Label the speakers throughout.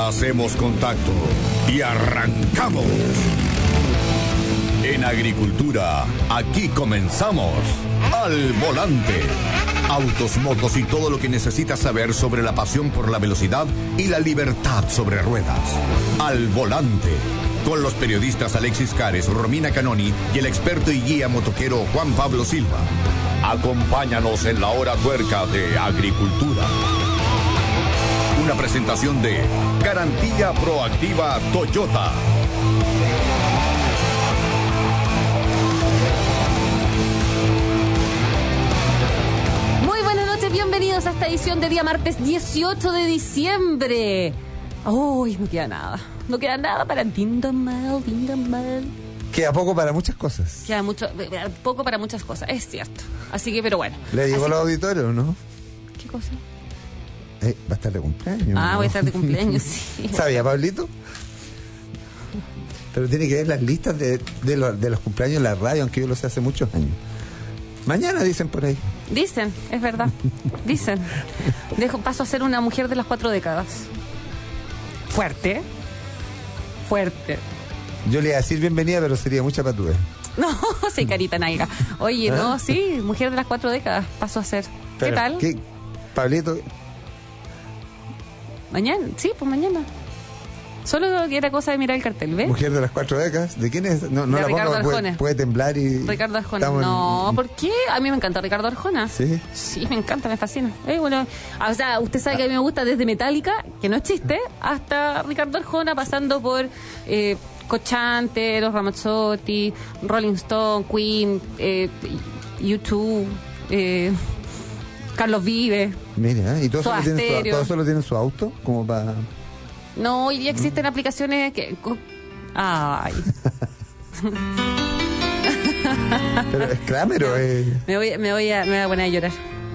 Speaker 1: Hacemos contacto y arrancamos. En agricultura, aquí comenzamos. Al volante. Autos, motos y todo lo que necesitas saber sobre la pasión por la velocidad y la libertad sobre ruedas. Al volante. Con los periodistas Alexis Cares, Romina Canoni y el experto y guía motoquero Juan Pablo Silva. Acompáñanos en la hora tuerca de agricultura. Una presentación de Garantía Proactiva Toyota.
Speaker 2: Muy buenas noches, bienvenidos a esta edición de día martes 18 de diciembre. Uy, no queda nada. No queda nada para Dindamal.
Speaker 3: Queda poco para muchas cosas.
Speaker 2: Queda poco para muchas cosas, es cierto. Así que, pero bueno.
Speaker 3: ¿Le digo a los auditores, no?
Speaker 2: ¿Qué cosa?
Speaker 3: Va a estar de cumpleaños.
Speaker 2: Ah,
Speaker 3: ¿no?
Speaker 2: voy a estar de cumpleaños, sí.
Speaker 3: ¿Sabía, Pablito? Pero tiene que ver las listas de los cumpleaños en la radio, aunque yo lo sé hace muchos años. Mañana dicen por ahí.
Speaker 2: Dicen, es verdad. Dicen. Paso a ser una mujer de las 4 décadas. Fuerte.
Speaker 3: Yo le iba a decir bienvenida, pero sería mucha patúa.
Speaker 2: No, soy carita nalga. Oye, no, sí, mujer de las 4 décadas paso a ser.
Speaker 3: Pero,
Speaker 2: ¿qué tal?
Speaker 3: Pablito.
Speaker 2: Mañana, sí, pues mañana. Solo que era cosa de mirar el cartel, ¿ves?
Speaker 3: Mujer de las 4 décadas. ¿De quién es? No
Speaker 2: de
Speaker 3: la
Speaker 2: Ricardo
Speaker 3: pongo,
Speaker 2: Arjona.
Speaker 3: puede temblar y...
Speaker 2: Ricardo Arjona. No, ¿por qué? A mí me encanta Ricardo Arjona.
Speaker 3: ¿Sí?
Speaker 2: Sí, me encanta, me fascina. Bueno, o sea, usted sabe que a mí me gusta desde Metallica, que no es chiste, hasta Ricardo Arjona, pasando por Cochante, Los Ramazzotti, Rolling Stone, Queen, U2, Carlos Vives.
Speaker 3: Mira, ¿y todo eso lo tiene en su auto? Como para...
Speaker 2: No, hoy día existen aplicaciones que... Ay.
Speaker 3: ¿Pero es Kramer o es...?
Speaker 2: Me voy a poner a llorar.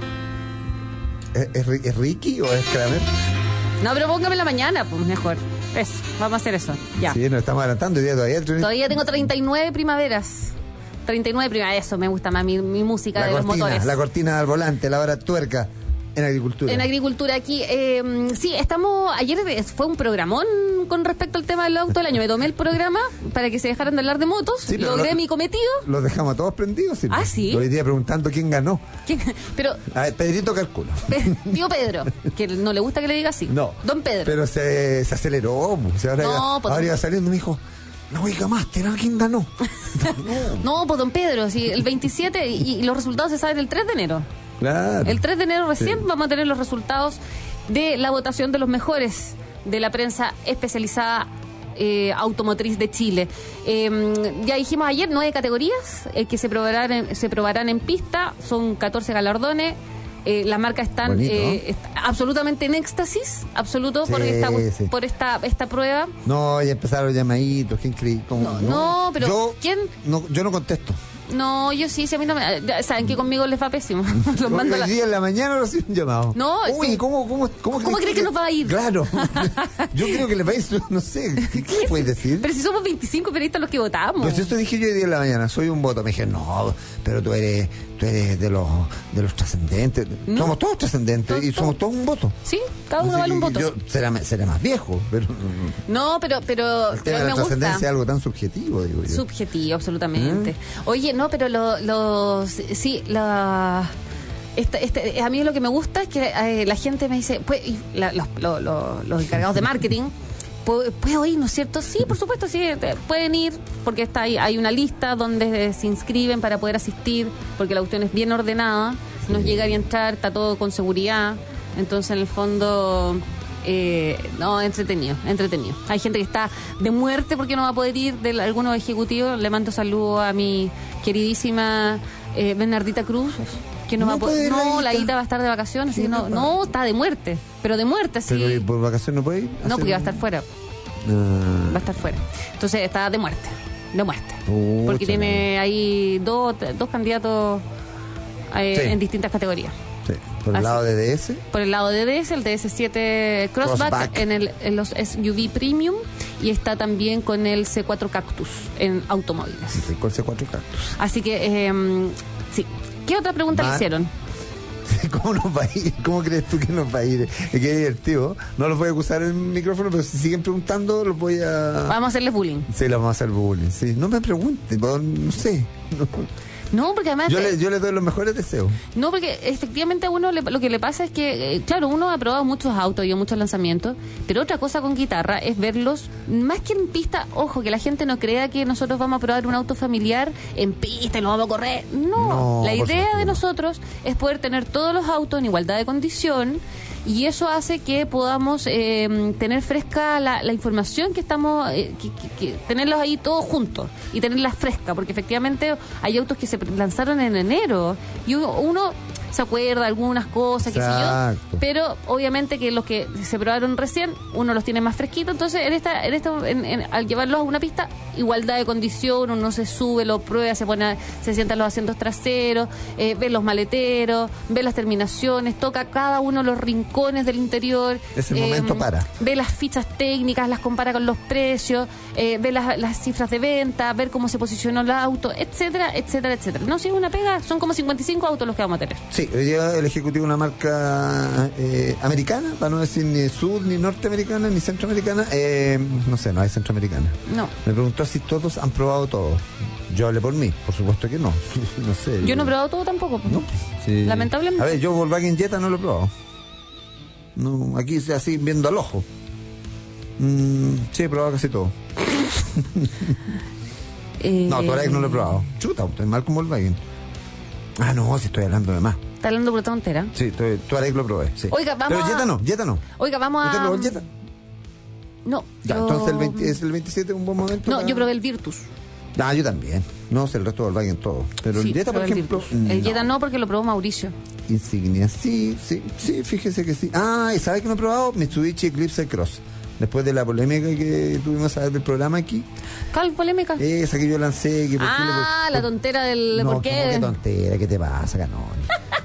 Speaker 3: ¿Es Ricky o es Kramer?
Speaker 2: No, pero póngame en la mañana, pues mejor. Eso, vamos a hacer eso. Ya.
Speaker 3: Sí, nos estamos adelantando.
Speaker 2: Todavía tengo 39 primaveras. 39 primaveras, eso me gusta más mi música de los motores.
Speaker 3: La cortina al volante, la hora tuerca. En agricultura.
Speaker 2: En agricultura aquí. Sí, estamos... Ayer fue un programón con respecto al tema del auto del año. Me tomé el programa para que se dejaran de hablar de motos. Sí, logré mi cometido.
Speaker 3: Los dejamos a todos prendidos.
Speaker 2: Ah, sí.
Speaker 3: Hoy día preguntando quién ganó.
Speaker 2: Pero...
Speaker 3: A ver, Pedrito calcula.
Speaker 2: Tío Pedro, que no le gusta que le diga así.
Speaker 3: No.
Speaker 2: Don Pedro.
Speaker 3: Pero se aceleró. Ahora iba saliendo y me dijo... No oiga más, ¿quién ganó?
Speaker 2: No, pues don Pedro, sí, el 27 y los resultados se saben el 3 de enero.
Speaker 3: Claro.
Speaker 2: El 3 de enero recién vamos a tener los resultados de la votación de los mejores de la prensa especializada automotriz de Chile. Ya dijimos ayer 9 categorías que se probarán en pista, son 14 galardones. Las marcas están absolutamente en éxtasis, absoluto, sí, por esta prueba.
Speaker 3: No, ya empezaron llamaditos, ¿quién cree?
Speaker 2: No, pero ¿quién?
Speaker 3: Yo no contesto.
Speaker 2: No, yo sí, si a mí no me... Saben que conmigo les va pésimo. Los mando
Speaker 3: el día en la mañana recién llamado.
Speaker 2: No.
Speaker 3: Uy, ¿cómo
Speaker 2: crees que nos va a ir?
Speaker 3: Claro. Yo creo que les va a ir, no sé. ¿Qué puedes decir?
Speaker 2: Pero si somos 25 periodistas los que votamos.
Speaker 3: Pues esto dije yo hoy día en la mañana, soy un voto. Me dije, no, pero tú eres de los trascendentes. No. Somos todos trascendentes y somos todos un voto.
Speaker 2: Sí, cada uno vale un voto.
Speaker 3: Yo seré más viejo, pero...
Speaker 2: No, pero
Speaker 3: el tema de la trascendencia es algo tan subjetivo, digo yo.
Speaker 2: Subjetivo, absolutamente. Oye, no, pero a mí lo que me gusta es que la gente me dice, pues, los encargados de marketing, ¿puedo ir, no es cierto? Sí, por supuesto, sí, pueden ir, porque hay una lista donde se inscriben para poder asistir, porque la cuestión es bien ordenada, nos llegar y entrar, está todo con seguridad, entonces en el fondo... no, entretenido. Hay gente que está de muerte porque no va a poder ir, de algunos ejecutivos. Le mando saludos a mi queridísima Bernardita Cruz, que no va a poder. No, la Guita va a estar de vacaciones, así que no, está de muerte. Pero de muerte, así.
Speaker 3: ¿Pero por vacaciones no puede ir?
Speaker 2: No, porque va a estar fuera. Va a estar fuera. Entonces está de muerte. Porque tiene ahí dos candidatos en distintas categorías.
Speaker 3: Sí. ¿Por el lado de DS?
Speaker 2: Por el lado de DS, el DS7 Crossback. En los SUV Premium, y está también con el C4 Cactus en automóviles.
Speaker 3: Sí, con el C4 Cactus.
Speaker 2: Así que, sí. ¿Qué otra pregunta le hicieron?
Speaker 3: ¿Cómo nos va a ir? ¿Cómo crees tú que nos va a ir? Es que es divertido. No los voy a acusar en el micrófono, pero si siguen preguntando, los voy a...
Speaker 2: Vamos a hacerles bullying.
Speaker 3: Sí, los vamos a hacer bullying. Sí. No me pregunten, no sé.
Speaker 2: No, porque además...
Speaker 3: Yo les doy los mejores deseos.
Speaker 2: No, porque efectivamente a uno lo que le pasa es que, claro, uno ha probado muchos autos y muchos lanzamientos, pero otra cosa con guitarra es verlos, más que en pista, ojo, que la gente no crea que nosotros vamos a probar un auto familiar en pista y lo vamos a correr. No, la idea de nosotros es poder tener todos los autos en igualdad de condición, y eso hace que podamos tener fresca la información que estamos, que tenerlos ahí todos juntos y tenerlas fresca, porque efectivamente hay autos que se lanzaron en enero y uno se acuerda algunas cosas, qué sé yo, pero obviamente que los que se probaron recién, uno los tiene más fresquitos, entonces al llevarlos a una pista, igualdad de condición, uno se sube, lo prueba, se sienta en los asientos traseros, ve los maleteros, ve las terminaciones, toca cada uno de los rincones del interior.
Speaker 3: Es el momento
Speaker 2: ve las fichas técnicas, las compara con los precios, ve las cifras de venta, ver cómo se posicionó el auto, etcétera, etcétera, etcétera. No, si es una pega, son como 55 autos los que vamos a tener.
Speaker 3: Sí, hoy día el ejecutivo de una marca americana, para no decir ni sur, ni norteamericana, ni centroamericana, no sé, no hay centroamericana.
Speaker 2: No.
Speaker 3: Me preguntó si todos han probado todo. Yo hablé por mí, por supuesto que no. No sé.
Speaker 2: Yo no he probado todo tampoco.
Speaker 3: No, sí.
Speaker 2: Lamentablemente.
Speaker 3: A ver, yo Volkswagen Jetta no lo he probado. No, aquí así viendo al ojo. Sí, he probado casi todo. No, Touareg no lo he probado. Chuta, estoy mal con Volkswagen. Ah, no, si estoy hablando de más.
Speaker 2: ¿Está hablando por tontera?
Speaker 3: Sí, Touareg lo probé, sí.
Speaker 2: Oiga, vamos
Speaker 3: pero Jetta no.
Speaker 2: Oiga, vamos
Speaker 3: ¿Usted probó el Jetta?
Speaker 2: No.
Speaker 3: Ya, entonces ¿es el 27 un buen momento?
Speaker 2: No, yo probé el Virtus.
Speaker 3: Ah, yo también. No sé, el resto de Volkswagen todo. Pero
Speaker 2: sí,
Speaker 3: el Jetta, por ejemplo...
Speaker 2: El Jetta no, porque lo probó Mauricio.
Speaker 3: Insignia, sí, fíjese que sí. Ah, ¿y sabe que no he probado? Mitsubishi Eclipse Cross. Después de la polémica que tuvimos a ver del programa aquí.
Speaker 2: ¿Cuál polémica?
Speaker 3: Esa que yo lancé. Que
Speaker 2: la tontera del...
Speaker 3: No,
Speaker 2: ¿por qué?
Speaker 3: ¿qué tontera? ¿Qué te pasa, Canón?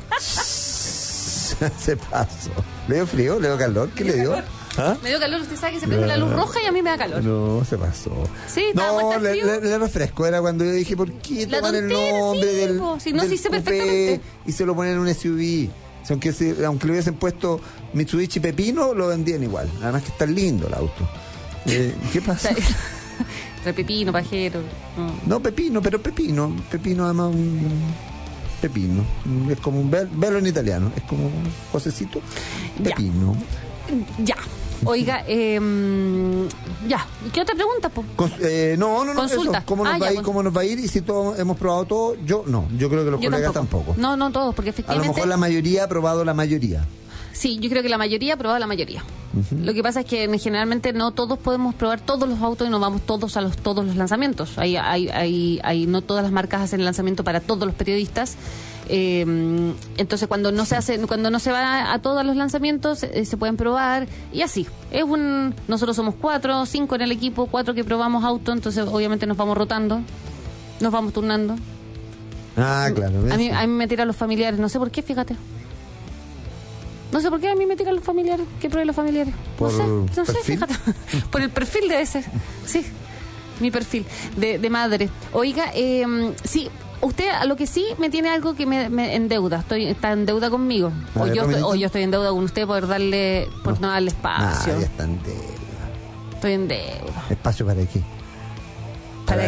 Speaker 3: Se pasó. ¿Le dio frío? ¿Le dio calor? ¿Qué le dio? ¿Ah?
Speaker 2: Me dio calor, usted sabe que se prende la luz roja y a mí me da calor.
Speaker 3: No, se pasó.
Speaker 2: Sí,
Speaker 3: no, le refresco. Era cuando yo dije, ¿por qué toman el nombre del
Speaker 2: sé
Speaker 3: coupé
Speaker 2: perfectamente.
Speaker 3: Y se lo ponen en un SUV? Aunque le hubiesen puesto Mitsubishi Pepino, lo vendían igual. Además que está lindo el auto. ¿Qué pasa?
Speaker 2: Pepino, pajero.
Speaker 3: No, Pepino, pero Pepino. Pepino además Pepino. Es como un velo en italiano. Es como un Josecito. Pepino.
Speaker 2: Ya. Oiga, ya. ¿Y qué otra pregunta, po?
Speaker 3: No.
Speaker 2: Consulta.
Speaker 3: Eso. ¿Cómo nos va a ir? Y si todos hemos probado todo, yo creo que los colegas tampoco.
Speaker 2: No todos, porque efectivamente...
Speaker 3: A lo mejor la mayoría ha probado la mayoría.
Speaker 2: Sí, yo creo que la mayoría ha probado la mayoría. Uh-huh. Lo que pasa es que generalmente no todos podemos probar todos los autos y no vamos todos a todos los lanzamientos. No todas las marcas hacen el lanzamiento para todos los periodistas. Entonces cuando no se va a todos los lanzamientos se pueden probar y así. Nosotros somos 4, 5 en el equipo, 4 que probamos auto, entonces obviamente nos vamos rotando, nos vamos turnando.
Speaker 3: Ah, claro.
Speaker 2: A mí me tiran los familiares, no sé por qué, fíjate. No sé por qué a mí me tiran los familiares. ¿Qué prueben los familiares? No sé, fíjate. Por el perfil debe ser. Sí, mi perfil de madre. Oiga, sí, usted a lo que sí me tiene algo que me endeuda. Está en deuda conmigo. O yo estoy en deuda con usted por no darle espacio.
Speaker 3: Ya está en deuda.
Speaker 2: Estoy en deuda.
Speaker 3: ¿Espacio para qué?
Speaker 2: Para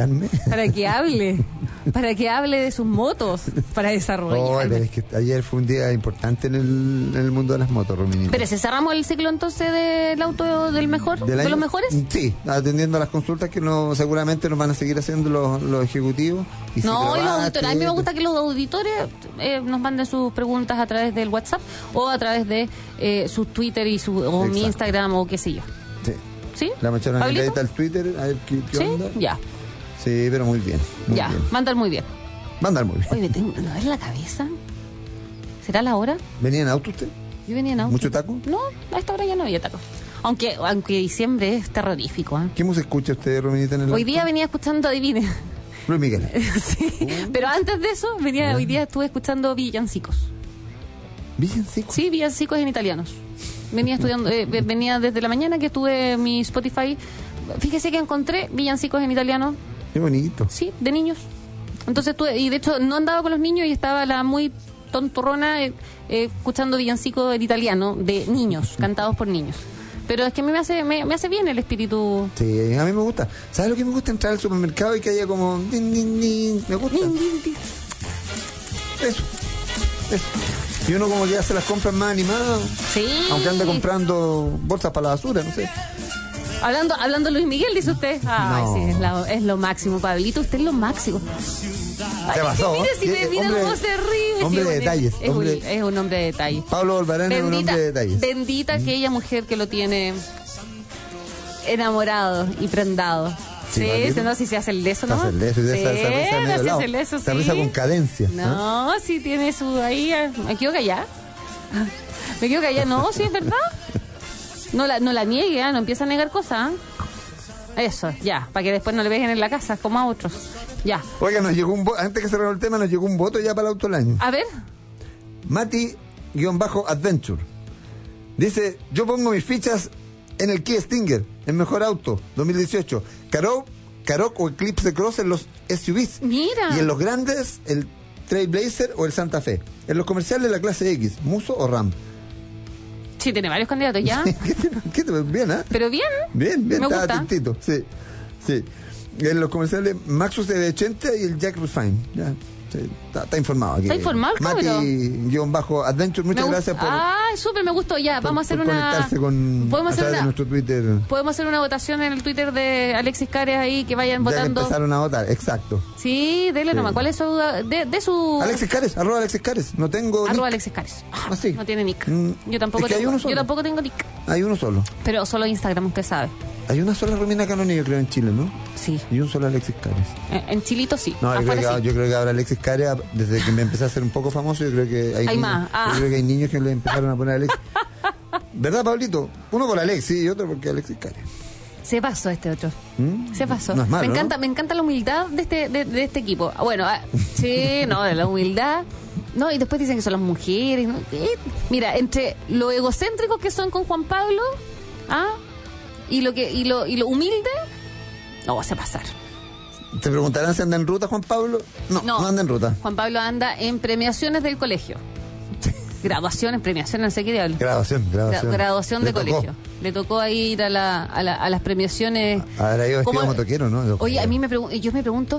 Speaker 2: que hable de sus motos, para desarrollar.
Speaker 3: Es que ayer fue un día importante en el mundo de las motos, Rominito.
Speaker 2: Pero ¿se cerramos el ciclo entonces del auto de los mejores?
Speaker 3: Sí, atendiendo a las consultas que seguramente nos van a seguir haciendo los ejecutivos. Y
Speaker 2: los auditores. A mí me gusta que los auditores nos manden sus preguntas a través del WhatsApp o a través de su Twitter o mi Instagram o qué sé yo.
Speaker 3: Sí.
Speaker 2: ¿Sí?
Speaker 3: La machona necesita el Twitter, a ver qué onda.
Speaker 2: Ya.
Speaker 3: Sí, pero muy bien.
Speaker 2: Mandar muy bien.
Speaker 3: Oye,
Speaker 2: me tengo una vez en la cabeza. ¿Será la hora?
Speaker 3: ¿Venía en auto usted?
Speaker 2: Yo venía en auto.
Speaker 3: ¿Mucho taco?
Speaker 2: No, a esta hora ya no había taco. Aunque diciembre es terrorífico.
Speaker 3: ¿Qué música escucha usted, Rominita, en el auto?
Speaker 2: Hoy día venía escuchando, adivine.
Speaker 3: Luis Miguel.
Speaker 2: Sí, pero antes de eso, hoy día estuve escuchando villancicos.
Speaker 3: ¿Villancicos?
Speaker 2: Sí, villancicos en italianos. Venía estudiando, venía desde la mañana que estuve mi Spotify. Fíjese que encontré villancicos en italiano.
Speaker 3: Qué bonito.
Speaker 2: Sí, de niños. Entonces y de hecho no andaba con los niños y estaba la muy tontorrona escuchando villancicos en italiano de niños, cantados por niños. Pero es que a mí me hace bien el espíritu.
Speaker 3: Sí, a mí me gusta. ¿Sabes lo que me gusta? Entrar al supermercado y que haya como... din, din, din. Me gusta.
Speaker 2: Din, din, din.
Speaker 3: Eso. Y uno como que hace las compras más animadas.
Speaker 2: Sí.
Speaker 3: Aunque ande comprando bolsas para la basura, no sé.
Speaker 2: Hablando Luis Miguel, dice usted. Ay,
Speaker 3: No.
Speaker 2: sí, es lo máximo, Pablito, usted es lo máximo.
Speaker 3: Se pasó.
Speaker 2: Mira cómo se ríe.
Speaker 3: Hombre
Speaker 2: Sí,
Speaker 3: de detalles.
Speaker 2: Es un hombre de detalles.
Speaker 3: Pablo Olvarán es un hombre de detalles.
Speaker 2: Bendita aquella mujer que lo tiene enamorado y prendado.
Speaker 3: Sí,
Speaker 2: Sí,
Speaker 3: Pablito.
Speaker 2: no, si se hace el leso,
Speaker 3: Se
Speaker 2: ¿no?
Speaker 3: hace el leso y de esa risa medio
Speaker 2: se
Speaker 3: lado.
Speaker 2: hace el leso,
Speaker 3: Esa
Speaker 2: sí.
Speaker 3: risa con cadencia.
Speaker 2: No, sí tiene su ahí. Me quedo callada. Me quedo callada. No, sí, es verdad. No la niegue, no empieza a negar cosas. Eso, ya, para que después no le dejen en la casa como a otros. Ya.
Speaker 3: Oiga, nos llegó un voto, antes que cerrar el tema, nos llegó un voto ya para el auto del año.
Speaker 2: A ver.
Speaker 3: Mati-Adventure. Dice, yo pongo mis fichas en el Kia Stinger, el mejor auto, 2018. Karoq o Eclipse Cross en los SUVs.
Speaker 2: Mira.
Speaker 3: Y en los grandes, el Trailblazer o el Santa Fe. En los comerciales, la clase X, Muso o Ram.
Speaker 2: Sí, tiene varios candidatos ya.
Speaker 3: ¿Qué te bien, ah?
Speaker 2: Pero bien.
Speaker 3: Bien,
Speaker 2: Me
Speaker 3: estaba
Speaker 2: gusta.
Speaker 3: atentito, sí. En los comerciales, Maxus CB80 y el Jack Refine. Ya, sí, está informado aquí.
Speaker 2: ¿Está informado,
Speaker 3: Mati-Adventure, muchas gracias por...
Speaker 2: Súper, me gustó. Ya, vamos a hacer
Speaker 3: por
Speaker 2: una...
Speaker 3: conectarse con
Speaker 2: podemos
Speaker 3: a
Speaker 2: hacer
Speaker 3: través de nuestro Twitter.
Speaker 2: Podemos hacer una votación en el Twitter de Alexis Cares ahí, que vayan
Speaker 3: Ya que
Speaker 2: votando.
Speaker 3: empezaron a votar, exacto.
Speaker 2: Sí, dele
Speaker 3: Sí.
Speaker 2: nomás. ¿Cuál es su... de su...
Speaker 3: Alexis Cares, @ Alexis Cares. No tengo
Speaker 2: Arroba
Speaker 3: nick.
Speaker 2: Alexis Cares.
Speaker 3: Ah, sí.
Speaker 2: No tiene nick. Yo
Speaker 3: Es
Speaker 2: tampoco
Speaker 3: que hay
Speaker 2: tengo.
Speaker 3: uno solo.
Speaker 2: Yo tampoco tengo nick.
Speaker 3: Hay uno solo.
Speaker 2: Pero solo Instagram, usted sabe.
Speaker 3: Hay una sola Romina Canoni, yo creo, en Chile, ¿no?
Speaker 2: Sí.
Speaker 3: Y un solo Alexis Cares.
Speaker 2: En Chilito sí.
Speaker 3: No,
Speaker 2: Afuera sí.
Speaker 3: yo creo que ahora Alexis Cares, desde que me empecé a hacer un poco famoso, yo creo que hay
Speaker 2: Hay
Speaker 3: niños,
Speaker 2: más.
Speaker 3: yo creo que hay niños que le empezaron a poner Alexis. ¿Verdad, Pablito? Uno por Alexis y otro porque Alexis Cares.
Speaker 2: Se pasó este otro. Se pasó.
Speaker 3: No es malo,
Speaker 2: me encanta la humildad de este equipo. Bueno, sí, no, de la humildad. No, y después dicen que son las mujeres. ¿No? Mira, entre lo egocéntricos que son con Juan Pablo, y lo humilde, no vas a pasar.
Speaker 3: ¿Te preguntarán si anda en ruta, Juan Pablo? No anda en ruta.
Speaker 2: Juan Pablo anda en premiaciones del colegio. Graduaciones, premiaciones, no sé qué diablo. Graduación de
Speaker 3: Le tocó.
Speaker 2: colegio. Le tocó ahí ir a las premiaciones.
Speaker 3: Ahora yo vestido
Speaker 2: ¿Cómo?
Speaker 3: motoquero, ¿no?
Speaker 2: Oye, a mí yo me pregunto,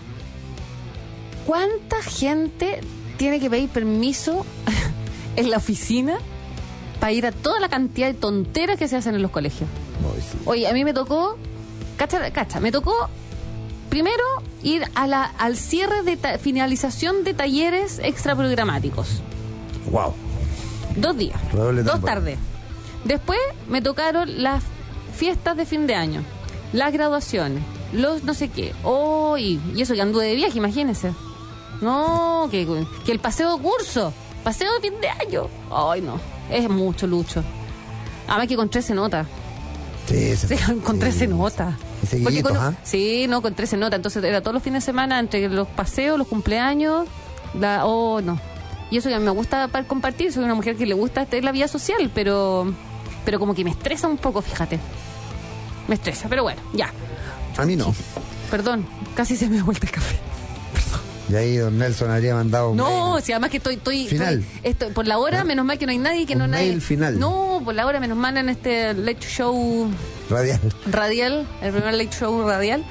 Speaker 2: ¿cuánta gente tiene que pedir permiso en la oficina para ir a toda la cantidad de tonteras que se hacen en los colegios?
Speaker 3: Ay, sí.
Speaker 2: Oye, a mí me tocó, cacha, me tocó primero ir al cierre de finalización de talleres extraprogramáticos.
Speaker 3: Wow.
Speaker 2: 2 días,
Speaker 3: Redoble
Speaker 2: 2
Speaker 3: tambor.
Speaker 2: tardes. Después me tocaron las fiestas de fin de año, las graduaciones, los no sé qué. Oh, y eso que anduve de viaje, imagínense. No, que el paseo de curso, paseo de fin de año. Ay, no, es mucho, Lucho. Además que con 13 notas.
Speaker 3: Sí,
Speaker 2: Sí, con 13 notas.
Speaker 3: Y seguiditos,
Speaker 2: Porque
Speaker 3: ¿ah?
Speaker 2: Sí, no, con 13 notas. Entonces era todos los fines de semana entre los paseos, los cumpleaños. No. Y eso que me gusta para compartir. Soy una mujer que le gusta tener la vida social, pero como que me estresa un poco, fíjate. Me estresa, pero bueno, ya.
Speaker 3: A mí no.
Speaker 2: Perdón, casi se me ha vuelto el café.
Speaker 3: Y ahí don Nelson habría mandado un
Speaker 2: No,
Speaker 3: mail.
Speaker 2: si además que estoy
Speaker 3: Final.
Speaker 2: por la hora, menos mal que no hay nadie, que
Speaker 3: Un
Speaker 2: no nadie.
Speaker 3: mail final.
Speaker 2: No, por la hora menos mal en este late show
Speaker 3: Radial.
Speaker 2: el primer late show radial.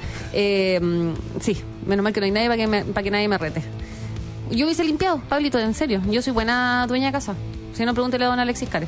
Speaker 2: Sí, menos mal que no hay nadie para que nadie me rete. Yo hubiese limpiado, Pablito, en serio. Yo soy buena dueña de casa. Si no, pregúntele a don Alexis Cares.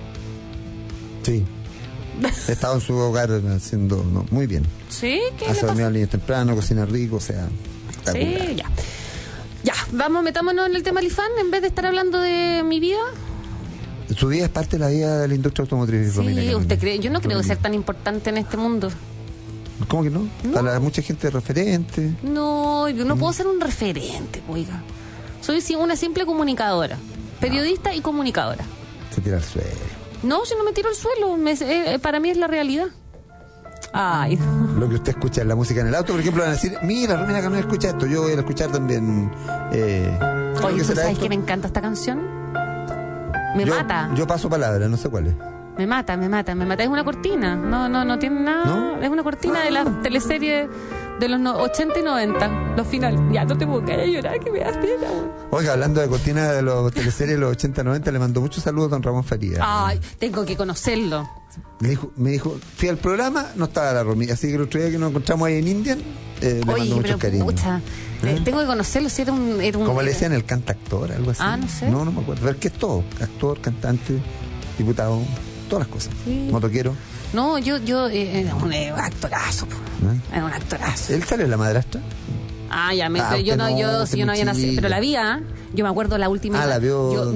Speaker 3: Sí. He estado en su hogar haciendo muy bien.
Speaker 2: ¿Sí? ¿Qué
Speaker 3: Hace
Speaker 2: le
Speaker 3: dormir
Speaker 2: pasa?
Speaker 3: a los niños temprano, cocina rico, o sea, espectacular.
Speaker 2: Sí, ya. Ya, metámonos en el tema Lifan en vez de estar hablando de mi vida.
Speaker 3: Su vida es parte de la vida de la industria automotriz. Romina
Speaker 2: Sí,
Speaker 3: Canoni.
Speaker 2: usted cree. Yo no creo
Speaker 3: Romina.
Speaker 2: ser tan importante en este mundo.
Speaker 3: ¿Cómo que no?
Speaker 2: No.
Speaker 3: Para mucha gente referente.
Speaker 2: No, yo no puedo ser un referente, oiga. Soy una simple comunicadora. Periodista y comunicadora.
Speaker 3: Se tira al suelo.
Speaker 2: No, si no me tiro al suelo. Para mí es la realidad. Ay.
Speaker 3: Lo que usted escucha en la música en el auto, por ejemplo, van a decir, mira, Romina Canoni escucha esto, yo voy a escuchar también. ¿Qué
Speaker 2: Oye, ¿tú
Speaker 3: será
Speaker 2: sabes
Speaker 3: esto?
Speaker 2: que me encanta esta canción? Me mata.
Speaker 3: Yo paso palabras, no sé cuál es.
Speaker 2: Me mata. Es una cortina. No tiene nada.
Speaker 3: ¿No?
Speaker 2: Es una cortina de la teleserie de los 80 y 90, los finales. Ya no te puedo caer a llorar, que me das pena.
Speaker 3: Oiga, hablando de cortina de los teleseries de los 80-90, le mando muchos saludos a don Ramón Farías.
Speaker 2: Ay, tengo que conocerlo.
Speaker 3: Me dijo, fui al programa, no estaba la Romy, así que el otro día que nos encontramos ahí en Indian, le mando muchos cariños.
Speaker 2: Tengo que conocerlo, si era un...
Speaker 3: Como le decían, el cantactor, algo así.
Speaker 2: Ah, no sé.
Speaker 3: No me acuerdo. Ver qué es todo, actor, cantante, diputado, todas las cosas.
Speaker 2: Sí.
Speaker 3: Motoquero.
Speaker 2: No, yo era un actorazo. Era un actorazo.
Speaker 3: ¿Él sale en La Madrastra?
Speaker 2: Ah, ya,
Speaker 3: yo
Speaker 2: no había nacido, pero la vi, ¿eh? Yo me acuerdo la última.
Speaker 3: Ah, la vio.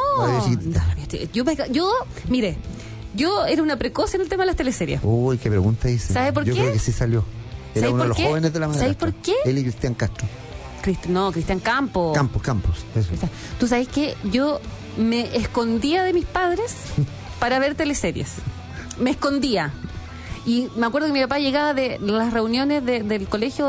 Speaker 2: Mire, yo era una precoz en el tema de las teleseries.
Speaker 3: Uy, qué pregunta hice.
Speaker 2: ¿Sabe por qué?
Speaker 3: Yo creo que sí salió. Era uno de los jóvenes de La Madrastra.
Speaker 2: ¿Sabes por qué?
Speaker 3: Él y Cristian Castro.
Speaker 2: Cristian Campos.
Speaker 3: Campos, eso.
Speaker 2: Tú sabes que yo me escondía de mis padres para ver teleseries. Me escondía. Y me acuerdo que mi papá llegaba de las reuniones del colegio,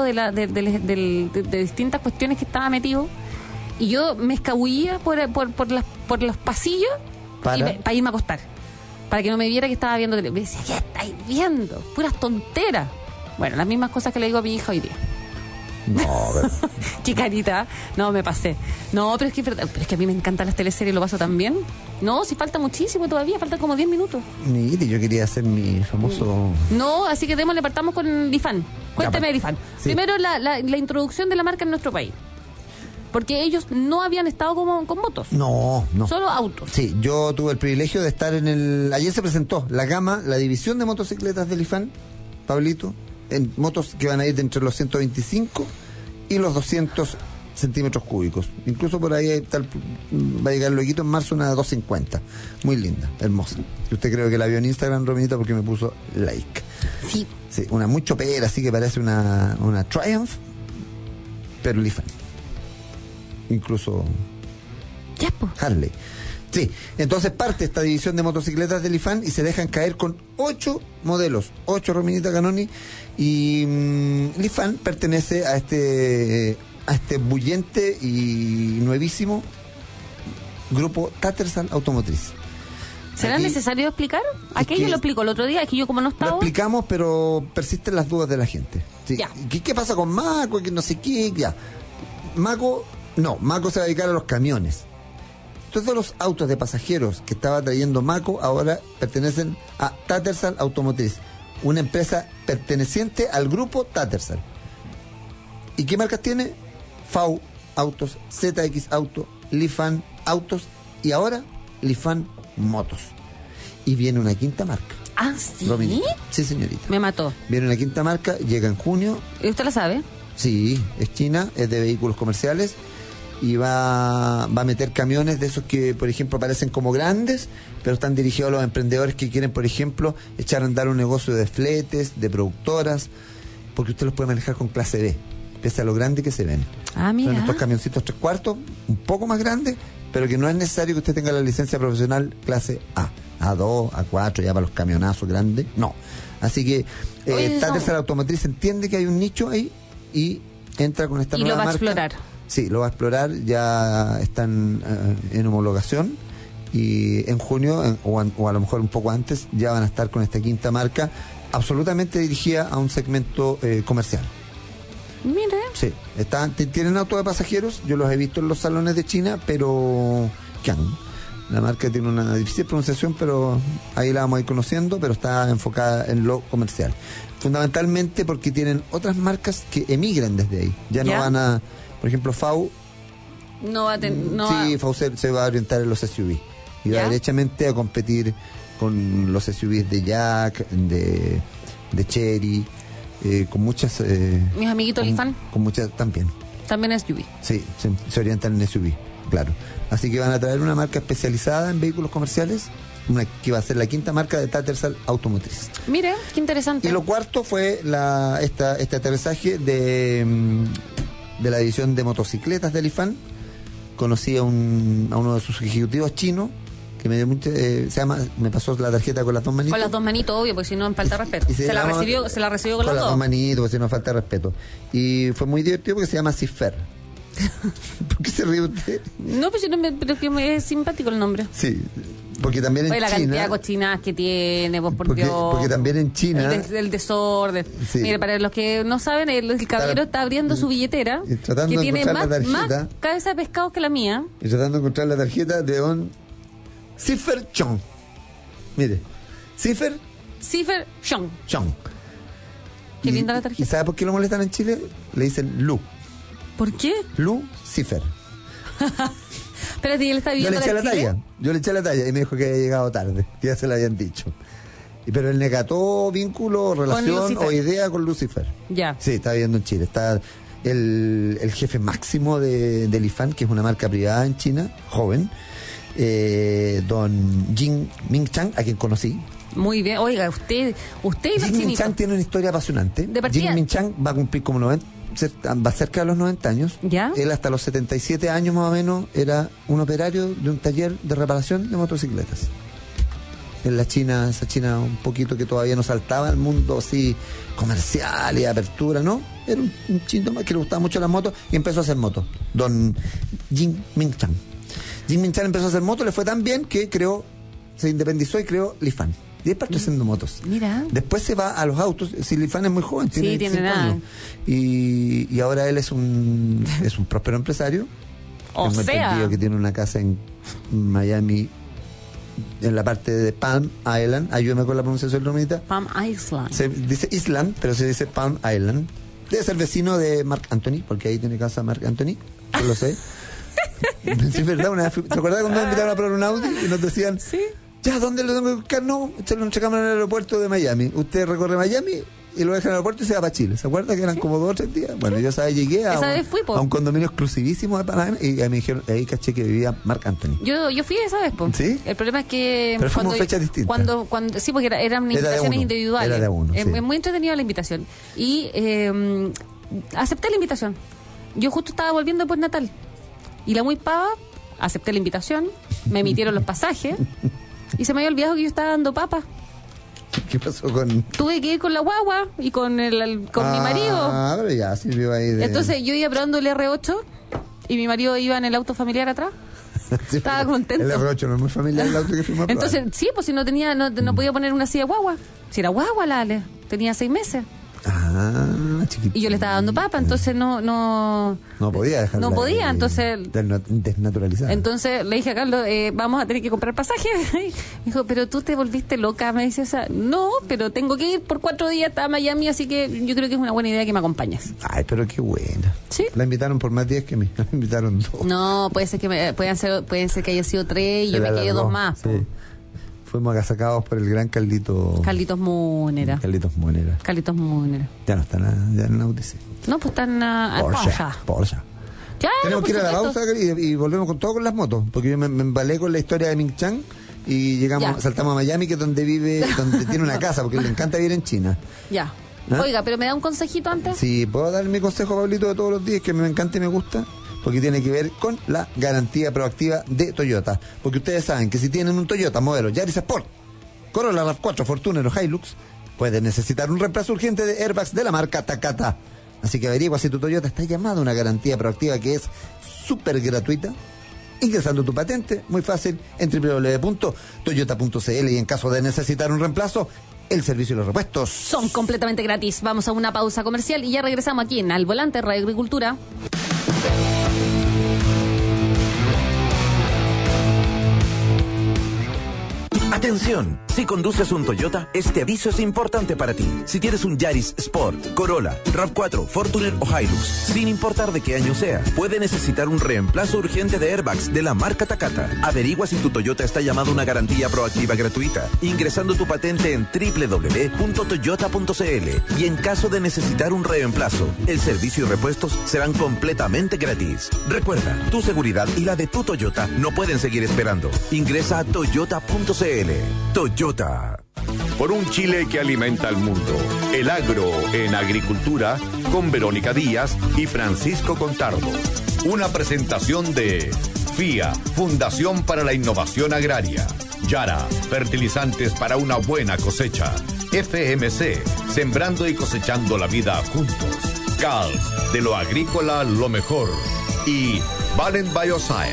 Speaker 2: de distintas cuestiones que estaba metido, y yo me escabullía por los pasillos para irme a acostar, para que no me viera que estaba viendo televisión. Me decía, ¿qué estáis viendo? Puras tonteras. Bueno, las mismas cosas que le digo a mi hija hoy día.
Speaker 3: No, pero...
Speaker 2: Qué carita. No, me pasé. No, pero es que a mí me encantan las teleseries, lo paso tan bien. No, si falta muchísimo todavía, faltan como 10 minutos.
Speaker 3: Mire, yo quería hacer mi famoso...
Speaker 2: No, así que le partamos con Lifan. Cuénteme de Lifan. Sí. Primero, la introducción de la marca en nuestro país. Porque ellos no habían estado con motos.
Speaker 3: No.
Speaker 2: Solo autos.
Speaker 3: Sí, yo tuve el privilegio de estar en el... Ayer se presentó la gama, la división de motocicletas de Lifan, Pablito, en motos que van a ir de entre los 125 y los 200 centímetros cúbicos. Incluso por ahí va a llegar luego en marzo una 250. Muy linda, hermosa. Y usted creo que la vio en Instagram, Rominita, porque me puso like.
Speaker 2: Sí.
Speaker 3: Sí, una muy chopera, así que parece una Triumph, pero Lifan. Incluso
Speaker 2: ya, pues.
Speaker 3: Harley. Sí, entonces parte esta división de motocicletas de Lifan y se dejan caer con 8 modelos, 8 Rominita Canoni, y Lifan pertenece a este bullente y nuevísimo grupo Tattersall Automotriz.
Speaker 2: ¿Será necesario explicar? Aquello lo explicó el otro día, es que yo como no estaba...
Speaker 3: Lo explicamos, pero persisten las dudas de la gente. ¿Sí? ¿Qué pasa con Mako? Que no sé qué, ya. Mako se va a dedicar a los camiones. Todos los autos de pasajeros que estaba trayendo Mako ahora pertenecen a Tattersall Automotriz, una empresa perteneciente al grupo Tattersall. ¿Y qué marcas tiene? FAU Autos, ZX Auto, Lifan Autos y ahora Lifan Motos. Y viene una quinta marca.
Speaker 2: ¿Ah, sí?
Speaker 3: Rominita. Sí, señorita.
Speaker 2: Me mató.
Speaker 3: Viene una quinta marca, llega en junio.
Speaker 2: ¿Y usted la sabe?
Speaker 3: Sí, es china, es de vehículos comerciales. Y va a meter camiones de esos que, por ejemplo, parecen como grandes, pero están dirigidos a los emprendedores que quieren, por ejemplo, echar a andar un negocio de fletes, de productoras, porque usted los puede manejar con clase B, pese a lo grande que se ven.
Speaker 2: Ah, mira.
Speaker 3: Son estos camioncitos 3/4, un poco más grandes, pero que no es necesario que usted tenga la licencia profesional clase A, A2, A4, ya para los camionazos grandes, no. Así que Tattersall Automotriz entiende que hay un nicho ahí y entra con esta nueva marca.
Speaker 2: Y lo va a explorar.
Speaker 3: Sí, lo va a explorar, ya están en homologación y en junio, o a lo mejor un poco antes, ya van a estar con esta quinta marca absolutamente dirigida a un segmento comercial.
Speaker 2: Mire.
Speaker 3: Sí, tienen autos de pasajeros, yo los he visto en los salones de China, pero la marca tiene una difícil pronunciación, pero ahí la vamos a ir conociendo, pero está enfocada en lo comercial. Fundamentalmente porque tienen otras marcas que emigran desde ahí, ya no van a... Por ejemplo, FAU. FAU se va a orientar en los SUV. Y va derechamente a competir con los SUVs de Jack, de Chery, con muchas.
Speaker 2: Mis amiguitos Lifan.
Speaker 3: Con muchas también.
Speaker 2: También SUV.
Speaker 3: Sí, se orientan en SUV, claro. Así que van a traer una marca especializada en vehículos comerciales, que va a ser la quinta marca de Tattersall Automotriz.
Speaker 2: Mire, qué interesante.
Speaker 3: Y lo cuarto fue este aterrizaje de la división de motocicletas de Lifan. Conocí a uno de sus ejecutivos chinos que me dio mucho, me pasó la tarjeta con las dos manitos.
Speaker 2: Con las dos manitos, obvio, porque si no falta respeto. Se la recibió con las dos
Speaker 3: manitos, porque si no falta respeto. Y fue muy divertido porque se llama Cifer. ¿Por qué se ríe usted?
Speaker 2: No, pues pero que es simpático el nombre.
Speaker 3: Sí. Porque también en
Speaker 2: China... la cantidad de cochinadas que tiene, pues por Dios.
Speaker 3: Porque también en China...
Speaker 2: El desorden. Sí. Mire, para los que no saben, el caballero está abriendo su billetera, que tiene más cabeza de pescado que la mía.
Speaker 3: Y tratando de encontrar la tarjeta de don Cipher Chong. Mire, Cipher Chong.
Speaker 2: Qué linda la tarjeta.
Speaker 3: ¿Y sabe por qué lo molestan en Chile? Le dicen Lu.
Speaker 2: ¿Por qué?
Speaker 3: Lu Cipher.
Speaker 2: Espérate, él está viviendo
Speaker 3: Yo le eché la talla y me dijo que había llegado tarde, que ya se lo habían dicho. Pero él negató vínculo, relación o idea con Lucifer.
Speaker 2: Ya.
Speaker 3: Sí, está viviendo en Chile. Está el jefe máximo del IFAN, que es una marca privada en China, joven, don Jin Ming Chang, a quien conocí.
Speaker 2: Muy bien. Oiga, usted y
Speaker 3: Jin Ming Chang tiene una historia apasionante. Jin Ming Chang va a cumplir como 90, va cerca de los 90 años.
Speaker 2: ¿Ya?
Speaker 3: Él hasta los 77 años más o menos era un operario de un taller de reparación de motocicletas. En la China, esa China un poquito que todavía no saltaba al mundo así comercial y de apertura, ¿no? Era un chino más que le gustaba mucho las motos y empezó a hacer motos. Don Jin Ming Chang. Jin Ming Chang empezó a hacer motos, le fue tan bien que se independizó y creó Lifan. Y es parte haciendo motos.
Speaker 2: Mira.
Speaker 3: Después se va a los autos. Si Lifan es muy joven, tiene 5 años. Y ahora él es un próspero empresario.
Speaker 2: O sea,
Speaker 3: que tiene una casa en Miami, en la parte de Palm Island. Ayúdame con la pronunciación, Romita.
Speaker 2: Palm Island.
Speaker 3: Se dice Island, pero se dice Palm Island. Debe ser vecino de Marc Anthony, porque ahí tiene casa Marc Anthony. Yo lo sé. Sí, es verdad. ¿Te acuerdas cuando nos invitaron a probar un Audi y nos decían...
Speaker 2: Sí.
Speaker 3: Ya, ¿dónde lo tengo que buscar? No, se lo entregamos en el aeropuerto de Miami. Usted recorre Miami y lo deja en el aeropuerto y se va para Chile. ¿Se acuerda que eran como 2 o 3 días? Bueno, yo llegué a un condominio exclusivísimo de Panamá y me dijeron, ahí caché que vivía Marc Anthony.
Speaker 2: Yo fui esa vez, po.
Speaker 3: ¿Sí?
Speaker 2: El problema es que...
Speaker 3: Pero fuimos fechas distintas.
Speaker 2: Sí, porque eran invitaciones individuales.
Speaker 3: Era de uno, sí.
Speaker 2: Es muy entretenida la invitación. Y acepté la invitación. Yo justo estaba volviendo por Natal. Y la muy pava, acepté la invitación, me emitieron los pasajes... Y se me había olvidado que yo estaba dando papas.
Speaker 3: ¿Qué pasó con...?
Speaker 2: Tuve que ir con la guagua y con mi marido.
Speaker 3: Ah, pero ya sirvió ahí de...
Speaker 2: Entonces yo iba probando el R8 y mi marido iba en el auto familiar atrás. Sí, estaba contento.
Speaker 3: El R8 no es muy familiar el auto que fuimos a probar.
Speaker 2: Entonces, sí, pues si no podía poner una silla guagua. Si era guagua la Ale, tenía 6 meses.
Speaker 3: Ah, chiquitito.
Speaker 2: Y yo le estaba dando papa, entonces no
Speaker 3: podía dejarla.
Speaker 2: No podía, entonces
Speaker 3: desnaturalizada.
Speaker 2: Entonces le dije a Carlos, vamos a tener que comprar pasaje. Me dijo, pero tú te volviste loca. Me dice, o sea, no, pero tengo que ir por 4 días a Miami, así que yo creo que es una buena idea que me acompañes.
Speaker 3: Ay, pero qué buena.
Speaker 2: ¿Sí?
Speaker 3: La invitaron por más días que me la invitaron 2.
Speaker 2: No, pueden ser que haya sido 3 y yo me quedé 2 más.
Speaker 3: Sí. Fuimos agasacados por el gran Carlitos
Speaker 2: Múnera.
Speaker 3: Carlitos Múnera.
Speaker 2: Ya
Speaker 3: no están ya en Audi.
Speaker 2: No, pues están
Speaker 3: Porsche. Claro, tenemos que ir a la pausa y volvemos con todo con las motos, porque yo me embalé con la historia de Ming Chang y saltamos a Miami, que es donde tiene una casa, porque le encanta vivir en China.
Speaker 2: Ya. ¿Ah? Oiga, pero ¿me da un consejito antes?
Speaker 3: Sí, ¿puedo dar mi consejo, Pablito, de todos los días que me encanta y me gusta? Porque tiene que ver con la garantía proactiva de Toyota. Porque ustedes saben que si tienen un Toyota modelo Yaris Sport, Corolla RAV4, Fortuner o Hilux, pueden necesitar un reemplazo urgente de airbags de la marca Takata. Así que averigua si tu Toyota está llamada a una garantía proactiva que es súper gratuita, ingresando tu patente, muy fácil, en www.toyota.cl, y en caso de necesitar un reemplazo, el servicio y los repuestos
Speaker 2: son completamente gratis. Vamos a una pausa comercial y ya regresamos aquí en Al Volante Radio Agricultura.
Speaker 4: Atención, si conduces un Toyota, este aviso es importante para ti. Si tienes un Yaris Sport, Corolla, RAV4, Fortuner o Hilux, sin importar de qué año sea, puede necesitar un reemplazo urgente de airbags de la marca Takata. Averigua si tu Toyota está llamado a una garantía proactiva gratuita, ingresando tu patente en www.toyota.cl, y en caso de necesitar un reemplazo, el servicio y repuestos serán completamente gratis. Recuerda, tu seguridad y la de tu Toyota no pueden seguir esperando. Ingresa a toyota.cl. Toyota.
Speaker 1: Por un Chile que alimenta al mundo. El agro en agricultura, con Verónica Díaz y Francisco Contardo. Una presentación de FIA, Fundación para la Innovación Agraria. Yara, fertilizantes para una buena cosecha. FMC, sembrando y cosechando la vida juntos. CAL, de lo agrícola lo mejor. Y Valent Bioscience,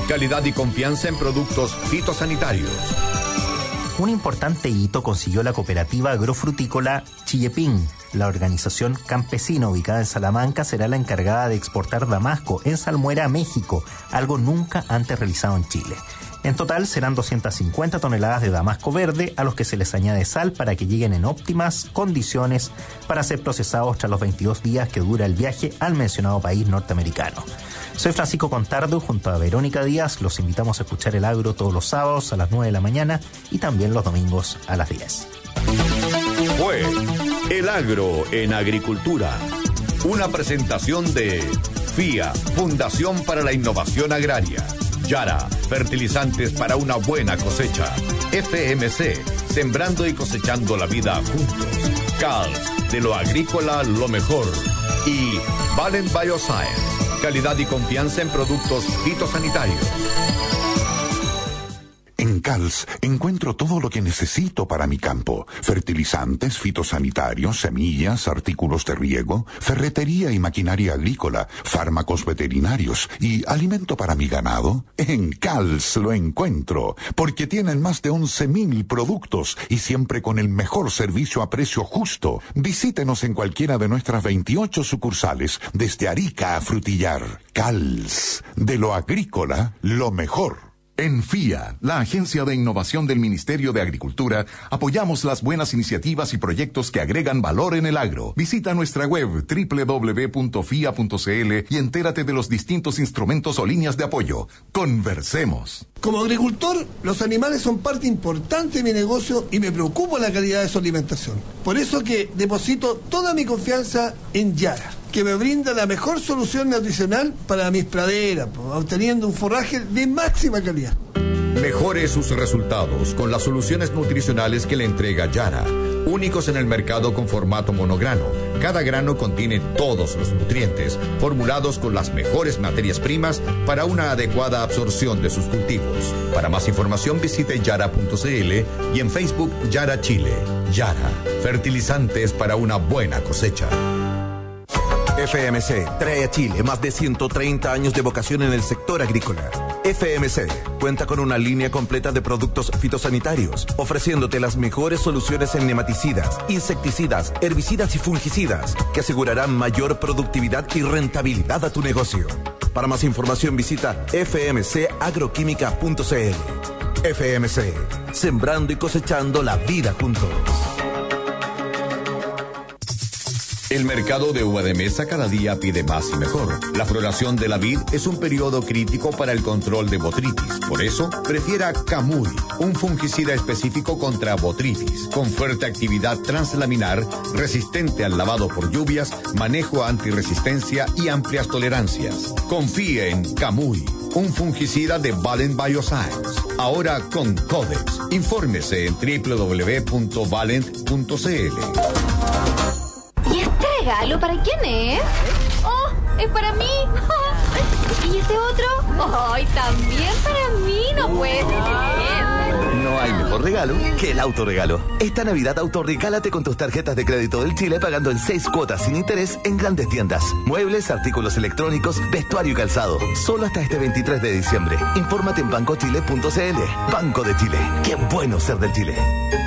Speaker 1: calidad y confianza en productos fitosanitarios.
Speaker 5: Un importante hito consiguió la cooperativa agrofrutícola Chillepín. La organización campesina ubicada en Salamanca será la encargada de exportar damasco en salmuera a México, algo nunca antes realizado en Chile. En total serán 250 toneladas de damasco verde, a los que se les añade sal para que lleguen en óptimas condiciones para ser procesados tras los 22 días que dura el viaje al mencionado país norteamericano. Soy Francisco Contardo, junto a Verónica Díaz. Los invitamos a escuchar El Agro todos los sábados a las 9 de la mañana y también los domingos a las 10.
Speaker 1: Fue El Agro en Agricultura, una presentación de FIA, Fundación para la Innovación Agraria; Yara, fertilizantes para una buena cosecha; FMC, sembrando y cosechando la vida juntos; CALS, de lo agrícola lo mejor; y Valent Bioscience, calidad y confianza en productos fitosanitarios.
Speaker 6: En CALS encuentro todo lo que necesito para mi campo: fertilizantes, fitosanitarios, semillas, artículos de riego, ferretería y maquinaria agrícola, fármacos veterinarios y alimento para mi ganado. En CALS lo encuentro, porque tienen más de 11,000 productos y siempre con el mejor servicio a precio justo. Visítenos en cualquiera de nuestras 28 sucursales, desde Arica a Frutillar. CALS, de lo agrícola lo mejor.
Speaker 7: En FIA, la Agencia de Innovación del Ministerio de Agricultura, apoyamos las buenas iniciativas y proyectos que agregan valor en el agro. Visita nuestra web www.fia.cl y entérate de los distintos instrumentos o líneas de apoyo. Conversemos.
Speaker 8: Como agricultor, los animales son parte importante de mi negocio y me preocupa la calidad de su alimentación. Por eso que deposito toda mi confianza en Yara, que me brinda la mejor solución nutricional para mis praderas, obteniendo un forraje de máxima calidad.
Speaker 1: Mejore sus resultados con las soluciones nutricionales que le entrega Yara, únicos en el mercado con formato monograno. Cada grano contiene todos los nutrientes, formulados con las mejores materias primas para una adecuada absorción de sus cultivos. Para más información visite yara.cl y en Facebook Yara Chile. Yara, fertilizantes para una buena cosecha.
Speaker 4: FMC trae a Chile más de 130 años de vocación en el sector agrícola. FMC cuenta con una línea completa de productos fitosanitarios, ofreciéndote las mejores soluciones en nematicidas, insecticidas, herbicidas y fungicidas, que asegurarán mayor productividad y rentabilidad a tu negocio. Para más información visita fmcagroquímica.cl. FMC, sembrando y cosechando la vida juntos.
Speaker 1: El mercado de uva de mesa cada día pide más y mejor. La floración de la vid es un periodo crítico para el control de botrytis. Por eso, prefiera Camuy, un fungicida específico contra botrytis, con fuerte actividad translaminar, resistente al lavado por lluvias, manejo antirresistencia y amplias tolerancias. Confíe en Camuy, un fungicida de Valent Bioscience. Ahora con Codex. Infórmese en www.valent.cl.
Speaker 9: ¿Y este regalo para quién es? ¡Oh! ¡Es para mí! ¿Y este otro? ¡Ay, también para mí! ¡No puede ser!
Speaker 10: No hay mejor regalo que el autorregalo. Esta Navidad autorregálate con tus tarjetas de crédito del Chile pagando en 6 cuotas sin interés en grandes tiendas. Muebles, artículos electrónicos, vestuario y calzado. Solo hasta este 23 de diciembre. Infórmate en bancochile.cl. Banco de Chile. ¡Qué bueno ser del Chile!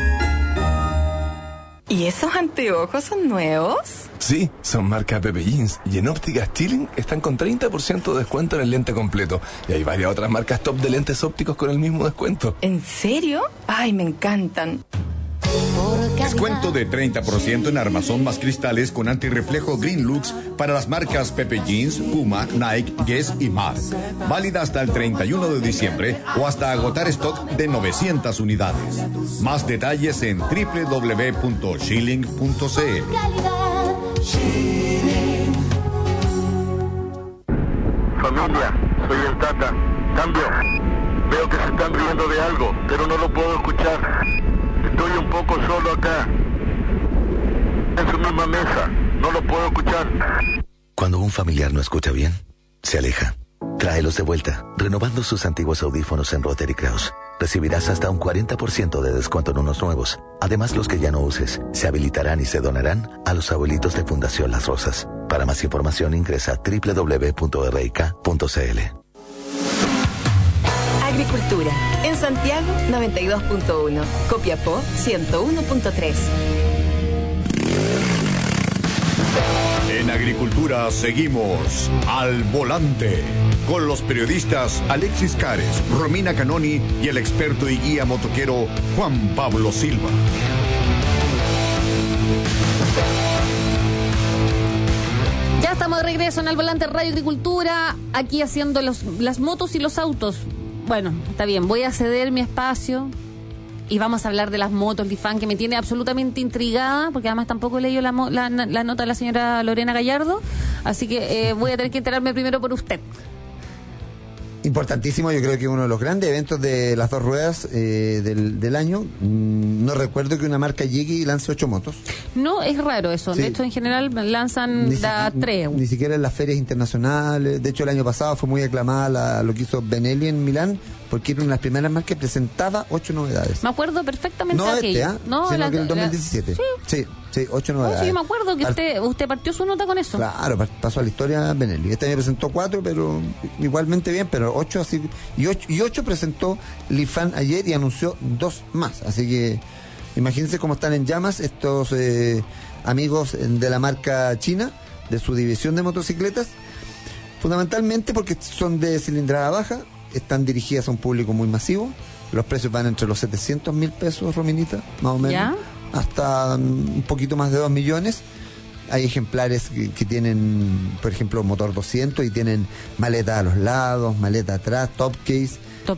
Speaker 11: ¿Y esos anteojos son nuevos?
Speaker 12: Sí, son marca Pepe Jeans y en Ópticas Chilling están con 30% de descuento en el lente completo. Y hay varias otras marcas top de lentes ópticos con el mismo descuento.
Speaker 11: ¿En serio? ¡Ay, me encantan!
Speaker 1: Descuento de 30% en armazón más cristales con antirreflejo Green Lux para las marcas Pepe Jeans, Puma, Nike, Guess y más. Válida hasta el 31 de diciembre o hasta agotar stock de 900 unidades. Más detalles en www.shilling.cl.
Speaker 13: Familia, soy el Tata. Cambio. Veo que se están riendo de algo, pero no lo puedo escuchar. Estoy un poco solo acá, en su misma mesa, no lo puedo escuchar.
Speaker 10: Cuando un familiar no escucha bien, se aleja. Tráelos de vuelta, renovando sus antiguos audífonos en Rotary Kraus. Recibirás hasta un 40% de descuento en unos nuevos. Además, los que ya no uses se habilitarán y se donarán a los abuelitos de Fundación Las Rosas. Para más información ingresa a www.rik.cl.
Speaker 11: Agricultura. En Santiago, 92.1. Copiapó, 101.3.
Speaker 1: En Agricultura seguimos al volante con los periodistas Alexis Cares, Romina Canoni y el experto y guía motoquero Juan Pablo Silva.
Speaker 2: Ya estamos de regreso en Al Volante Radio Agricultura, aquí haciendo las motos y los autos. Bueno, está bien, voy a ceder mi espacio y vamos a hablar de las motos Lifan, que me tiene absolutamente intrigada, porque además tampoco he leído la nota de la señora Lorena Gallardo, así que voy a tener que enterarme primero por usted.
Speaker 3: Importantísimo, yo creo que uno de los grandes eventos de las dos ruedas del año. No recuerdo que una marca llegue y lance 8 motos.
Speaker 2: No, es raro eso. Sí. De hecho, en general lanzan 3.
Speaker 3: Ni siquiera en las ferias internacionales. De hecho, el año pasado fue muy aclamada lo que hizo Benelli en Milán, porque era una de las primeras marcas que presentaba 8 novedades.
Speaker 2: Me acuerdo perfectamente
Speaker 3: de
Speaker 2: aquello.
Speaker 3: Sino que el 2017. Sí, 8 novedades.
Speaker 2: No, sí, me acuerdo que usted partió su nota con eso.
Speaker 3: Claro, pasó a la historia Benelli. Este año presentó 4, pero igualmente bien, pero 8 así. Y 8 presentó Lifan ayer y anunció 2 más. Así que imagínense cómo están en llamas estos amigos de la marca china, de su división de motocicletas, fundamentalmente porque son de cilindrada baja, están dirigidas a un público muy masivo. Los precios van entre los 700.000 pesos, Rominita, más o menos. ¿Ya? Hasta un poquito más de 2 millones. Hay ejemplares que tienen, por ejemplo, motor 200 y tienen maleta a los lados, maleta atrás, top case.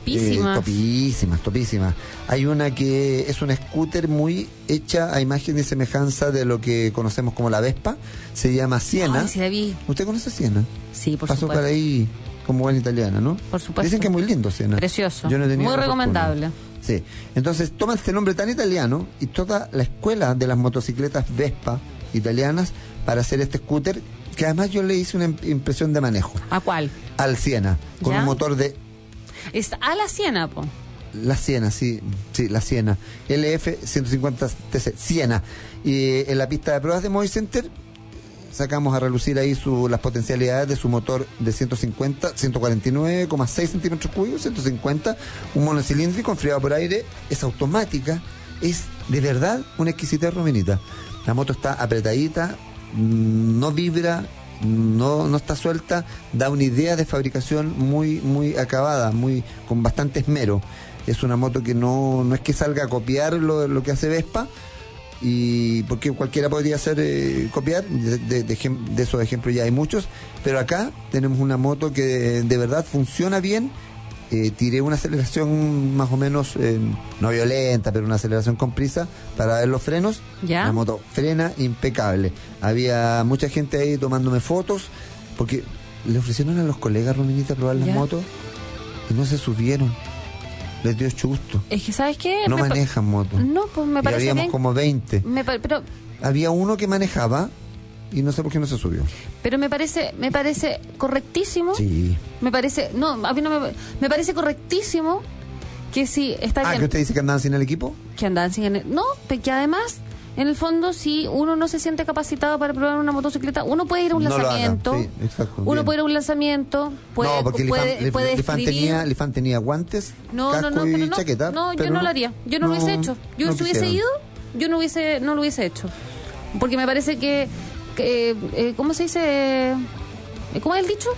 Speaker 3: Topísimas. Hay una que es una scooter muy hecha a imagen y semejanza de lo que conocemos como la Vespa. Se llama Siena.
Speaker 2: Ay, sí la vi.
Speaker 3: ¿Usted conoce Siena?
Speaker 2: Sí, por
Speaker 3: supuesto. Pasó por ahí como buena italiana, ¿no?
Speaker 2: Por supuesto.
Speaker 3: Dicen que es muy lindo Siena.
Speaker 2: Precioso.
Speaker 3: Yo no tenía
Speaker 2: muy recomendable.
Speaker 3: Sí, entonces toman este nombre tan italiano y toda la escuela de las motocicletas Vespa italianas para hacer este scooter, que además yo le hice una impresión de manejo.
Speaker 2: ¿A cuál?
Speaker 3: Al Siena, con un motor de...
Speaker 2: Es a la Siena, po.
Speaker 3: La Siena, sí, la Siena. LF 150 TC, Siena. Y en la pista de pruebas de Moy Center sacamos a relucir ahí las potencialidades de su motor de 149,6 centímetros cúbicos, 150, un monocilíndrico enfriado por aire, es automática, es de verdad una exquisitez, Rominita. La moto está apretadita, no vibra, no está suelta, da una idea de fabricación muy acabada, con bastante esmero. Es una moto que no es que salga a copiar lo que hace Vespa, y porque cualquiera podría hacer copiar, de esos ejemplos ya hay muchos, pero acá tenemos una moto que de verdad funciona bien. Tiré una aceleración más o menos no violenta, pero una aceleración con prisa para ver los frenos.
Speaker 2: ¿Ya?
Speaker 3: La moto frena impecable. Había mucha gente ahí tomándome fotos, porque le ofrecieron a los colegas, Rominita, probar las motos y no se subieron. Les dio chusto.
Speaker 2: Es que, ¿sabes qué?
Speaker 3: No manejan motos.
Speaker 2: No, pues me parece
Speaker 3: habíamos
Speaker 2: bien.
Speaker 3: Como 20.
Speaker 2: Pero
Speaker 3: había uno que manejaba y no sé por qué no se subió.
Speaker 2: Pero me parece correctísimo.
Speaker 3: Sí.
Speaker 2: Me parece correctísimo que sí, está bien.
Speaker 3: ¿Que usted dice que andaban sin el equipo?
Speaker 2: Que andaban sin el... No, que además, en el fondo, si uno no se siente capacitado para probar una motocicleta, uno puede ir a un lanzamiento.
Speaker 3: Sí, exacto,
Speaker 2: uno puede ir a un lanzamiento, puede escribir.
Speaker 3: Lifan tenía guantes, casco y chaqueta.
Speaker 2: No, yo no lo haría. Yo no lo hubiese hecho. Yo si hubiese ido, yo no lo hubiese hecho. Porque me parece que ¿cómo se dice? ¿Cómo es el dicho?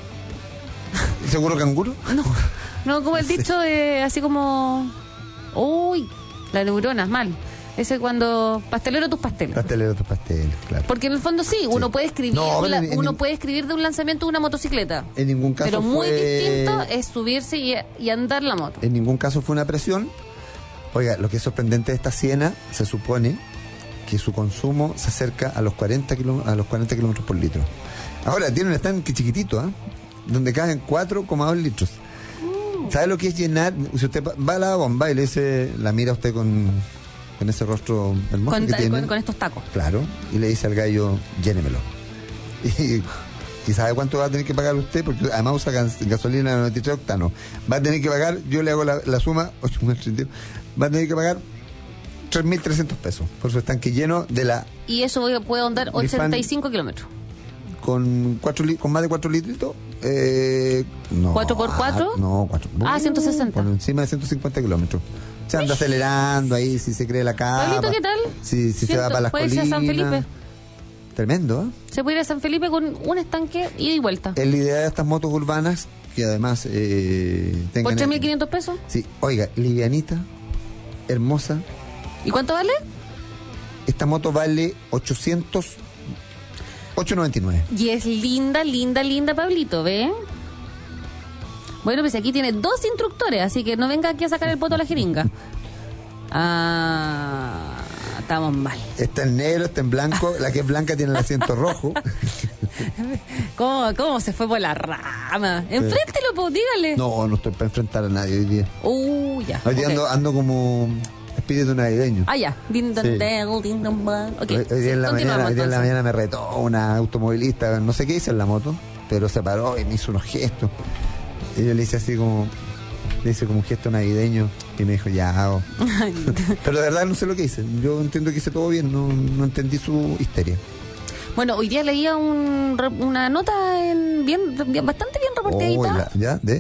Speaker 3: ¿Seguro canguro?
Speaker 2: No, como el dicho así como... Uy, las neuronas, mal. Ese cuando... Pastelero tus pasteles.
Speaker 3: Pastelero tus pasteles, claro.
Speaker 2: Porque en el fondo sí, uno puede escribir puede escribir de un lanzamiento de una motocicleta.
Speaker 3: En ningún caso
Speaker 2: pero muy distinto es subirse y andar la moto.
Speaker 3: En ningún caso fue una presión. Oiga, lo que es sorprendente de esta Siena, se supone que su consumo se acerca a los 40 kilómetros por litro. Ahora, tiene un estanque chiquitito, donde caben 4,2 litros. ¿Sabe lo que es llenar? Si usted va a la bomba y le dice, la mira usted con ese rostro hermoso que tiene,
Speaker 2: con estos tacos.
Speaker 3: Claro, y le dice al gallo, llénemelo. ¿Y sabe cuánto va a tener que pagar usted? Porque además usa gasolina de 93 octanos. Va a tener que pagar, yo le hago la suma, va a tener que pagar 3.300 pesos por su estanque lleno de la...
Speaker 2: Y eso puede andar 85 kilómetros.
Speaker 3: Con más de 4 litritos, No.
Speaker 2: ¿4x4?
Speaker 3: No, 4.
Speaker 2: 160.
Speaker 3: Por encima de 150 kilómetros. Se anda acelerando ahí, si se cree la capa.
Speaker 2: Pablito, ¿qué tal?
Speaker 3: Si se va para las
Speaker 2: ¿puede
Speaker 3: colinas.
Speaker 2: irse a San Felipe?
Speaker 3: Tremendo, ¿eh?
Speaker 2: Se puede ir a San Felipe con un estanque ida y vuelta.
Speaker 3: Es la idea de estas motos urbanas que además
Speaker 2: ¿Por
Speaker 3: tengan...
Speaker 2: 3.500 pesos?
Speaker 3: Sí, oiga, livianita, hermosa.
Speaker 2: ¿Y cuánto vale?
Speaker 3: Esta moto vale 899.
Speaker 2: Y es linda, linda, linda, Pablito, ¿ve? Bueno, pues aquí tiene 2 instructores, así que no venga aquí a sacar el poto a la jeringa. Estamos mal.
Speaker 3: Está en negro, está en blanco. La que es blanca tiene el asiento rojo.
Speaker 2: ¿Cómo se fue por la rama? Enfréntelo, pues, dígale.
Speaker 3: No estoy para enfrentar a nadie hoy día.
Speaker 2: Ya.
Speaker 3: Hoy día ando como espíritu navideño.
Speaker 2: Ya. Din don del, din don bell.
Speaker 3: Hoy día en la mañana me retó una automovilista, no sé qué hice en la moto, pero se paró y me hizo unos gestos. Y yo le hice así como... Le hice como un gesto navideño y me dijo, ya hago. Pero de verdad no sé lo que hice. Yo entiendo que hice todo bien, no entendí su histeria.
Speaker 2: Bueno, hoy día leía una nota bastante bien reporteadita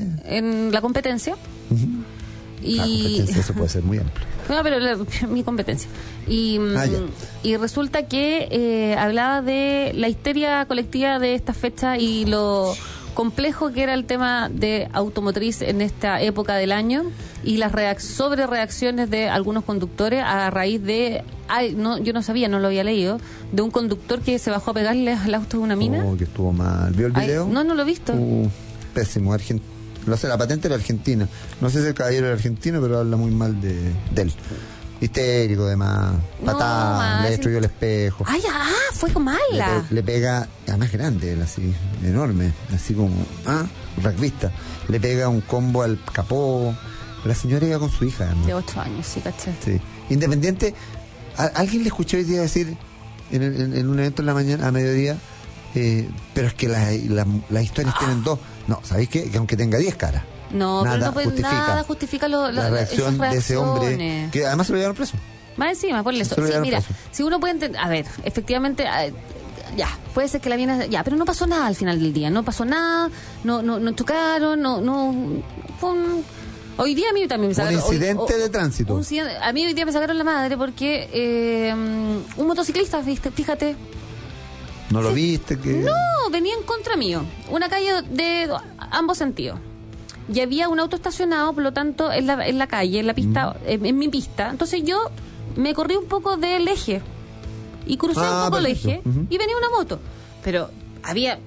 Speaker 2: en la competencia.
Speaker 3: Uh-huh.
Speaker 2: Y
Speaker 3: la competencia, eso puede ser muy amplio.
Speaker 2: No, pero mi competencia. Y resulta que hablaba de la histeria colectiva de esta fecha y lo complejo que era el tema de automotriz en esta época del año y las sobrereacciones de algunos conductores a raíz de... yo no sabía, no lo había leído, de un conductor que se bajó a pegarle al auto de una mina.
Speaker 3: Que estuvo mal. ¿Vio el video?
Speaker 2: No lo he visto.
Speaker 3: Pésimo. No sé, la patente era argentina. No sé si el caballero era argentino, pero habla muy mal de él. Histérico, además. Patada, le destruyó el espejo.
Speaker 2: Fue con mala.
Speaker 3: Le pega, además grande, así, enorme, así como, rugbyista. Le pega un combo al capó. La señora iba con su hija, ¿no?
Speaker 2: De 8 años, sí, caché.
Speaker 3: Sí. Independiente, alguien le escuché hoy día decir, en un evento en la mañana, a mediodía, pero es que las historias tienen 2. No, ¿sabéis qué? Que aunque tenga 10 caras.
Speaker 2: No,
Speaker 3: nada
Speaker 2: pero nada justifica
Speaker 3: la reacción de ese hombre, que además se lo llevaron preso.
Speaker 2: Más encima, ponle eso. Sí, mira, si uno puede entender, a ver, efectivamente, puede ser que la viene, pero no pasó nada al final del día, no pasó nada, no chocaron, fue hoy día a mí también me sacaron...
Speaker 3: Un incidente de tránsito.
Speaker 2: A mí hoy día me sacaron la madre porque un motociclista, fíjate...
Speaker 3: ¿No lo viste?
Speaker 2: No, venía en contra mío, una calle de ambos sentidos. Y había un auto estacionado, por lo tanto, en la calle, en la pista, en mi pista. Entonces yo me corrí un poco del eje y crucé un poco el eje y venía una moto. Pero había,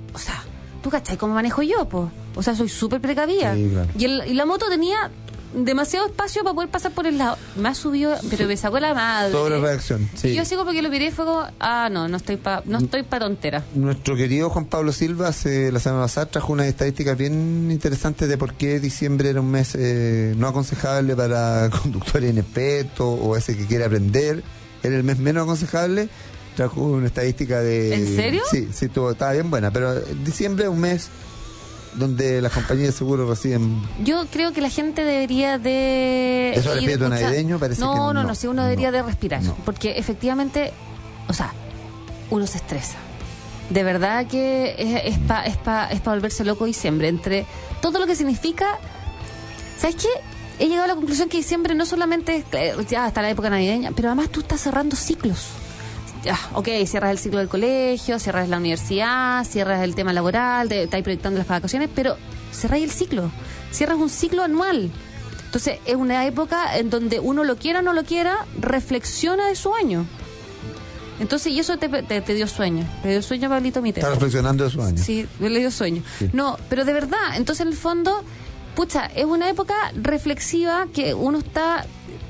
Speaker 2: ¿tú cachai cómo manejo yo, po? Soy súper precavida.
Speaker 3: Sí, claro.
Speaker 2: Y la moto tenía demasiado espacio para poder pasar por el lado. Me ha subido, pero me sacó la madre.
Speaker 3: Sobre reacción, sí.
Speaker 2: Y yo así como que lo miré y fue como, no estoy pa tontera.
Speaker 3: Nuestro querido Juan Pablo Silva la semana pasada trajo unas estadísticas bien interesantes de por qué diciembre era un mes no aconsejable para conductores inexpertos o ese que quiere aprender. Era el mes menos aconsejable. Trajo una estadística de...
Speaker 2: ¿En serio?
Speaker 3: Sí, estaba bien buena, pero diciembre es un mes donde las compañías de seguro reciben... Yo
Speaker 2: creo que la gente debería de...
Speaker 3: ¿Eso es el espíritu navideño? Parece que
Speaker 2: no, si uno debería de respirar. Porque efectivamente, uno se estresa. De verdad que es para volverse loco diciembre. Entre todo lo que significa... ¿Sabes qué? He llegado a la conclusión que diciembre no solamente ya está la época navideña, pero además tú estás cerrando ciclos. Cierras el ciclo del colegio, cierras la universidad, cierras el tema laboral, estás proyectando las vacaciones, pero cerras el ciclo, cierras un ciclo anual. Entonces es una época en donde uno lo quiera o no lo quiera, reflexiona de su año. Entonces, y eso te dio sueño. Te dio sueño, Pablito, mi
Speaker 3: Está reflexionando de su año.
Speaker 2: Sí, le dio sueño. Sí. No, pero de verdad, entonces en el fondo, es una época reflexiva que uno está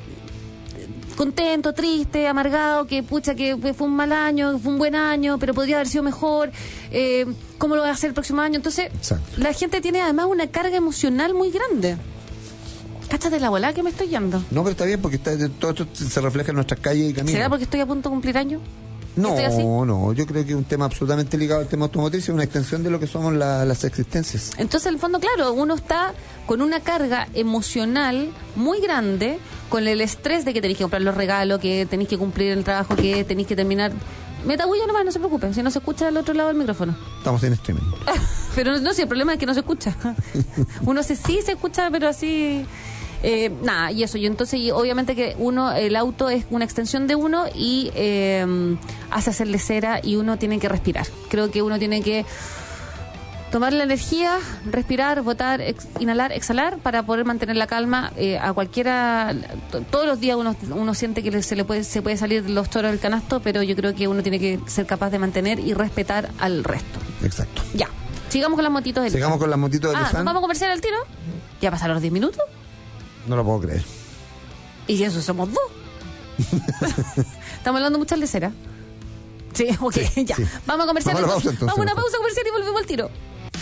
Speaker 2: contento, triste, amargado, que fue un mal año, que fue un buen año, pero podría haber sido mejor, ¿cómo lo va a hacer el próximo año? Entonces, la gente tiene además una carga emocional muy grande. Cáchate la volada que me estoy yendo.
Speaker 3: No, pero está bien, porque todo esto se refleja en nuestras calles y caminos.
Speaker 2: ¿Será porque estoy a punto de cumplir año?
Speaker 3: No, yo creo que es un tema absolutamente ligado al tema automotriz, es una extensión de lo que somos las existencias.
Speaker 2: Entonces, en el fondo, claro, uno está con una carga emocional muy grande, con el estrés de que tenéis que comprar los regalos, que tenéis que cumplir el trabajo, que tenéis que terminar. Me tabullo nomás, no se preocupen, si no se escucha al otro lado del micrófono.
Speaker 3: Estamos en streaming.
Speaker 2: Pero no, si el problema es que no se escucha. Uno sí se escucha, pero así... nada, y eso. Y entonces, y obviamente que el auto es una extensión de uno y hace hacerle cera y uno tiene que respirar. Creo que uno tiene que tomar la energía, respirar, botar, inhalar, exhalar para poder mantener la calma. A cualquiera, todos los días uno siente que se puede salir de los toros del canasto, pero yo creo que uno tiene que ser capaz de mantener y respetar al resto.
Speaker 3: Exacto.
Speaker 2: Ya, sigamos con las motitos del
Speaker 3: Sigamos con las motitos del
Speaker 2: ¿nos vamos a comercial al tiro? ¿Ya pasaron los 10 minutos?
Speaker 3: No lo puedo creer.
Speaker 2: Y eso somos dos. Estamos hablando mucho de cera. Sí, ok, sí, ya. Sí. Vamos a comercial. Vamos a una pausa comercial y volvemos al tiro.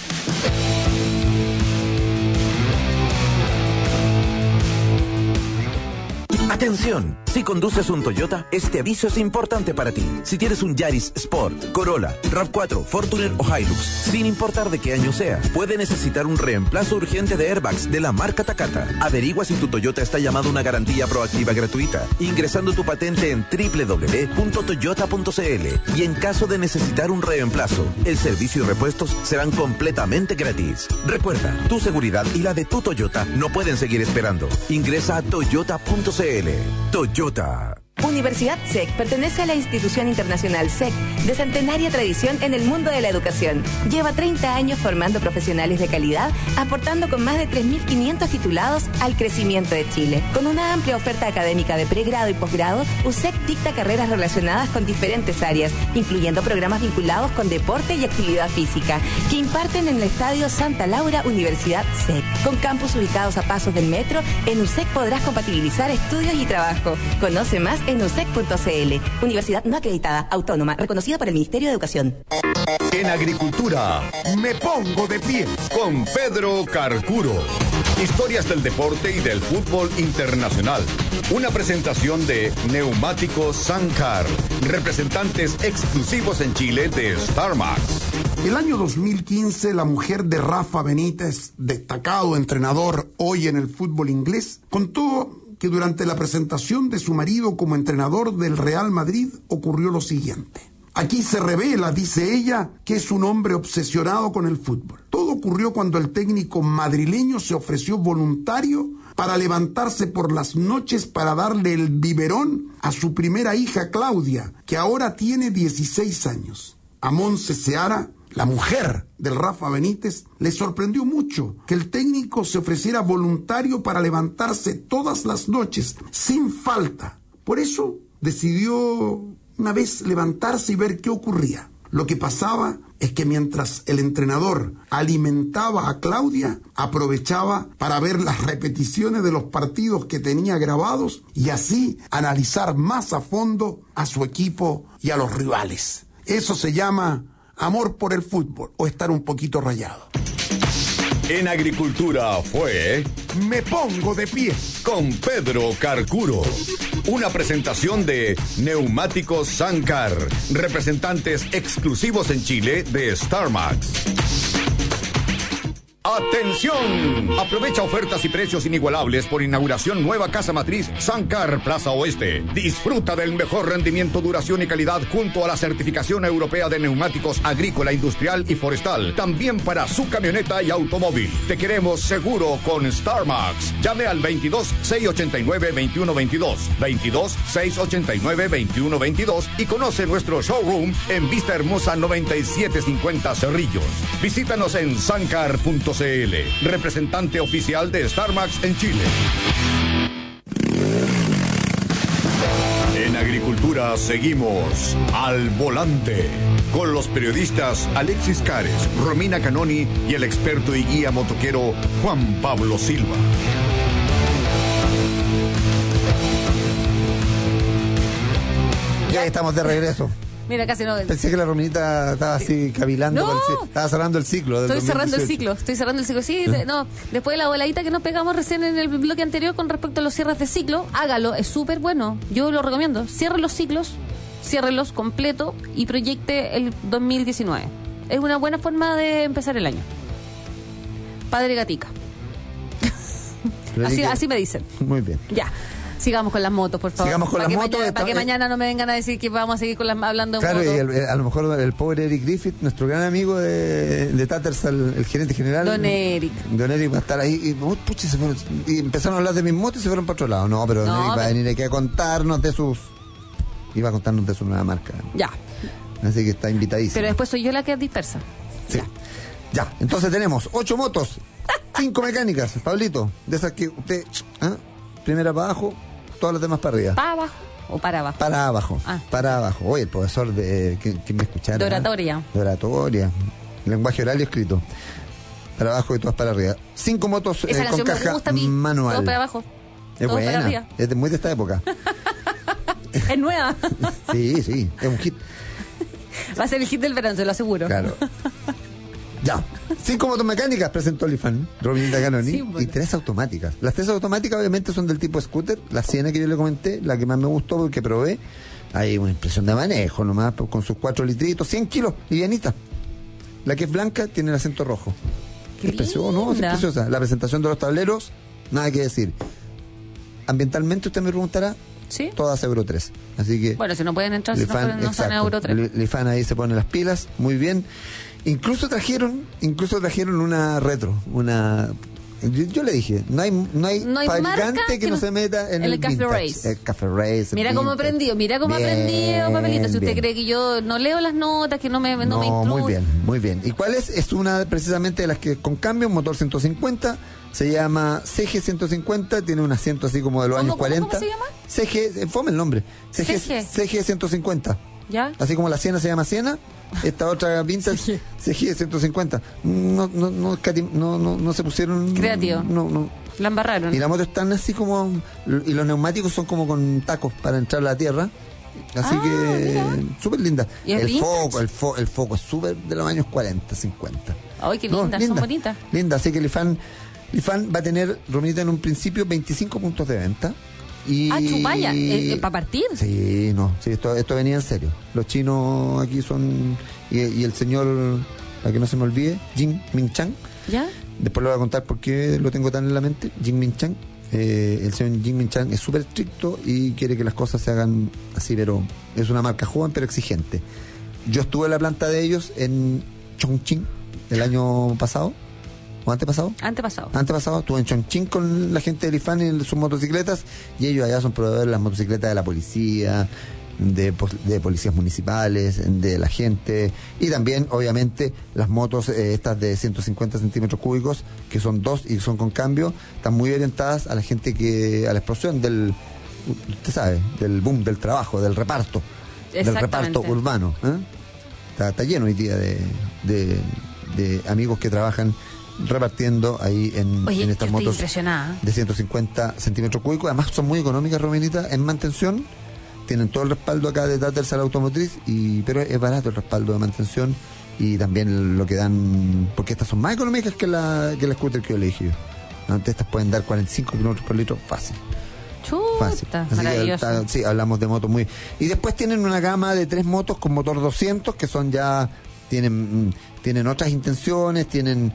Speaker 4: Atención, si conduces un Toyota, este aviso es importante para ti. Si tienes un Yaris Sport, Corolla, RAV4, Fortuner o Hilux, sin importar de qué año sea, puede necesitar un reemplazo urgente de airbags de la marca Takata. Averigua si tu Toyota está llamado a una garantía proactiva gratuita, ingresando tu patente en www.toyota.cl. Y en caso de necesitar un reemplazo, el servicio y repuestos serán completamente gratis. Recuerda, tu seguridad y la de tu Toyota no pueden seguir esperando. Ingresa a toyota.cl. Toyota.
Speaker 11: Universidad SEC pertenece a la institución internacional SEC, de centenaria tradición en el mundo de la educación. Lleva 30 años formando profesionales de calidad, aportando con más de 3.500 titulados al crecimiento de Chile. Con una amplia oferta académica de pregrado y posgrado, USEC dicta carreras relacionadas con diferentes áreas, incluyendo programas vinculados con deporte y actividad física, que imparten en el Estadio Santa Laura Universidad SEC. Con campus ubicados a pasos del metro, en USEC podrás compatibilizar estudios y trabajo. Conoce más en usec.cl. Universidad no acreditada, autónoma, reconocida por el Ministerio de Educación.
Speaker 1: En agricultura, me pongo de pie con Pedro Carcuro. Historias del deporte y del fútbol internacional. Una presentación de Neumáticos Sancar, representantes exclusivos en Chile de StarMax.
Speaker 14: El año 2015, la mujer de Rafa Benítez, destacado entrenador hoy en el fútbol inglés, contó que durante la presentación de su marido como entrenador del Real Madrid ocurrió lo siguiente. Aquí se revela, dice ella, que es un hombre obsesionado con el fútbol. Todo ocurrió cuando el técnico madrileño se ofreció voluntario para levantarse por las noches para darle el biberón a su primera hija Claudia, que ahora tiene 16 años. A Monse Seara, la mujer del Rafa Benítez, le sorprendió mucho que el técnico se ofreciera voluntario para levantarse todas las noches, sin falta. Por eso decidió una vez levantarse y ver qué ocurría. Lo que pasaba es que mientras el entrenador alimentaba a Claudia, aprovechaba para ver las repeticiones de los partidos que tenía grabados y así analizar más a fondo a su equipo y a los rivales. Eso se llama amor por el fútbol o estar un poquito rayado.
Speaker 1: En agricultura fue Me Pongo de Pie con Pedro Carcuro. Una presentación de Neumáticos Sancar, representantes exclusivos en Chile de StarMax. ¡Atención! Aprovecha ofertas y precios inigualables por inauguración nueva casa matriz Sancar Plaza Oeste. Disfruta del mejor rendimiento, duración y calidad junto a la certificación europea de neumáticos agrícola, industrial y forestal. También para su camioneta y automóvil. Te queremos seguro con StarMax. Llame al 22-689-2122. 22-689-2122 y conoce nuestro showroom en Vista Hermosa 9750 Cerrillos. Visítanos en sancar.cl. Representante oficial de StarMax en Chile. En agricultura seguimos al volante con los periodistas Alexis Cares, Romina Canoni y el experto y guía motoquero Juan Pablo Silva.
Speaker 3: Ya estamos de regreso.
Speaker 2: Mira, casi no.
Speaker 3: Pensé que la Rominita estaba así cavilando.
Speaker 2: No.
Speaker 3: Estaba cerrando el ciclo.
Speaker 2: Estoy cerrando el ciclo. Sí, no. Después de la voladita que nos pegamos recién en el bloque anterior con respecto a los cierres de ciclo, hágalo, es súper bueno. Yo lo recomiendo. Cierre los ciclos, ciérrelos completo y proyecte el 2019. Es una buena forma de empezar el año. Padre Gatica. Así me dicen.
Speaker 3: Muy bien.
Speaker 2: Ya. Sigamos con las motos, por favor.
Speaker 3: Sigamos con las motos.
Speaker 2: Para que mañana no me vengan a decir que vamos a seguir con hablando de
Speaker 3: motos. Claro, y
Speaker 2: a
Speaker 3: lo mejor el pobre Eric Griffith, nuestro gran amigo de Tatters, el gerente general.
Speaker 2: Don Eric
Speaker 3: va a estar ahí. Y empezaron a hablar de mis motos y se fueron para otro lado. No, pero Don Eric va a venir aquí a contarnos de sus... Iba a contarnos de su nueva marca.
Speaker 2: Ya.
Speaker 3: Así que está invitadísimo.
Speaker 2: Pero después soy yo la que es dispersa.
Speaker 3: Sí. Ya. Entonces tenemos 8 motos, 5 mecánicas, Pablito, de esas que usted, primera para abajo, todas las demás para arriba.
Speaker 2: ¿Para abajo o para abajo?
Speaker 3: Para abajo, para abajo. Oye, el profesor que me escuchara.
Speaker 2: De oratoria.
Speaker 3: De oratoria, lenguaje oral y escrito. Para abajo y todas para arriba. 5 motos con caja manual.
Speaker 2: Todo para abajo.
Speaker 3: Es
Speaker 2: todo
Speaker 3: buena,
Speaker 2: para arriba.
Speaker 3: Es muy de esta época.
Speaker 2: Es nueva.
Speaker 3: Sí, es un hit.
Speaker 2: Va a ser el hit del verano, se lo aseguro.
Speaker 3: Claro. Ya. 5 motos mecánicas presentó Lifan, Rominita Canoni, sí, bueno. Y 3 automáticas. Las 3 automáticas obviamente son del tipo scooter. La Siena que yo le comenté, la que más me gustó porque probé, hay una impresión de manejo nomás, con sus 4 litritos, 100 kilos, livianita. La que es blanca tiene el acento rojo.
Speaker 2: Qué
Speaker 3: es precioso, ¿no? Es preciosa. La presentación de los tableros, nada que decir. Ambientalmente usted me preguntará,
Speaker 2: ¿sí?
Speaker 3: Todas Euro 3. Así que...
Speaker 2: Bueno, si no pueden entrar,
Speaker 3: Lifan,
Speaker 2: no son Euro 3.
Speaker 3: Lifan ahí se pone las pilas, muy bien. Incluso trajeron una retro, yo le dije, no hay fabricante que no se meta en el
Speaker 2: Café Race.
Speaker 3: El Café Race.
Speaker 2: Mira cómo he aprendido, Papelito. Si usted cree que yo no leo las notas, que no me incluye.
Speaker 3: Muy bien. ¿Y cuál es? Es una precisamente de las que con cambio, un motor 150, se llama CG 150, tiene un asiento así como de los años 40.
Speaker 2: ¿Cómo se llama?
Speaker 3: CG, fome el nombre. CG 150.
Speaker 2: ¿Ya?
Speaker 3: Así como la Siena se llama Siena, esta otra vintage CG 150. No se pusieron
Speaker 2: creativo.
Speaker 3: No.
Speaker 2: La embarraron.
Speaker 3: Y la moto están así como, y los neumáticos son como con tacos para entrar a la tierra. Así que súper linda.
Speaker 2: ¿Y el
Speaker 3: foco es súper de los años 40, 50.
Speaker 2: Ay, qué linda, son bonitas.
Speaker 3: Linda, así que Lifan va a tener, Rominita, en un principio 25 puntos de venta.
Speaker 2: Chupaya, ¿para partir?
Speaker 3: Sí, esto venía en serio. Los chinos aquí son, y el señor, para que no se me olvide, Jim Min Chang.
Speaker 2: ¿Ya?
Speaker 3: Después le voy a contar por qué lo tengo tan en la mente. Jim Min Chang, el señor Jim Min Chang es súper estricto y quiere que las cosas se hagan así, pero es una marca joven pero exigente. Yo estuve en la planta de ellos en Chongqing el año pasado. ¿O antepasado? Antepasado. Estuve en Chongqing con la gente de Lifan y sus motocicletas, y ellos allá son proveedores de las motocicletas de la policía, de policías municipales, de la gente, y también, obviamente, las motos estas de 150 centímetros cúbicos, que son 2 y son con cambio, están muy orientadas a la gente a la explosión usted sabe, del boom, del trabajo, del reparto urbano. Está lleno hoy día de amigos que trabajan repartiendo ahí en estas motos de 150 centímetros cúbicos. Además son muy económicas, Rominita, en mantención. Tienen todo el respaldo acá de Tatters a la automotriz, pero es barato el respaldo de mantención, y también lo que dan, porque estas son más económicas que la scooter que yo le dije. Antes estas pueden dar 45 kilómetros por litro fácil. Fácil.
Speaker 2: Maravilloso.
Speaker 3: Sí, hablamos de motos muy... Y después tienen una gama de 3 motos con motor 200 que son ya... Tienen otras intenciones,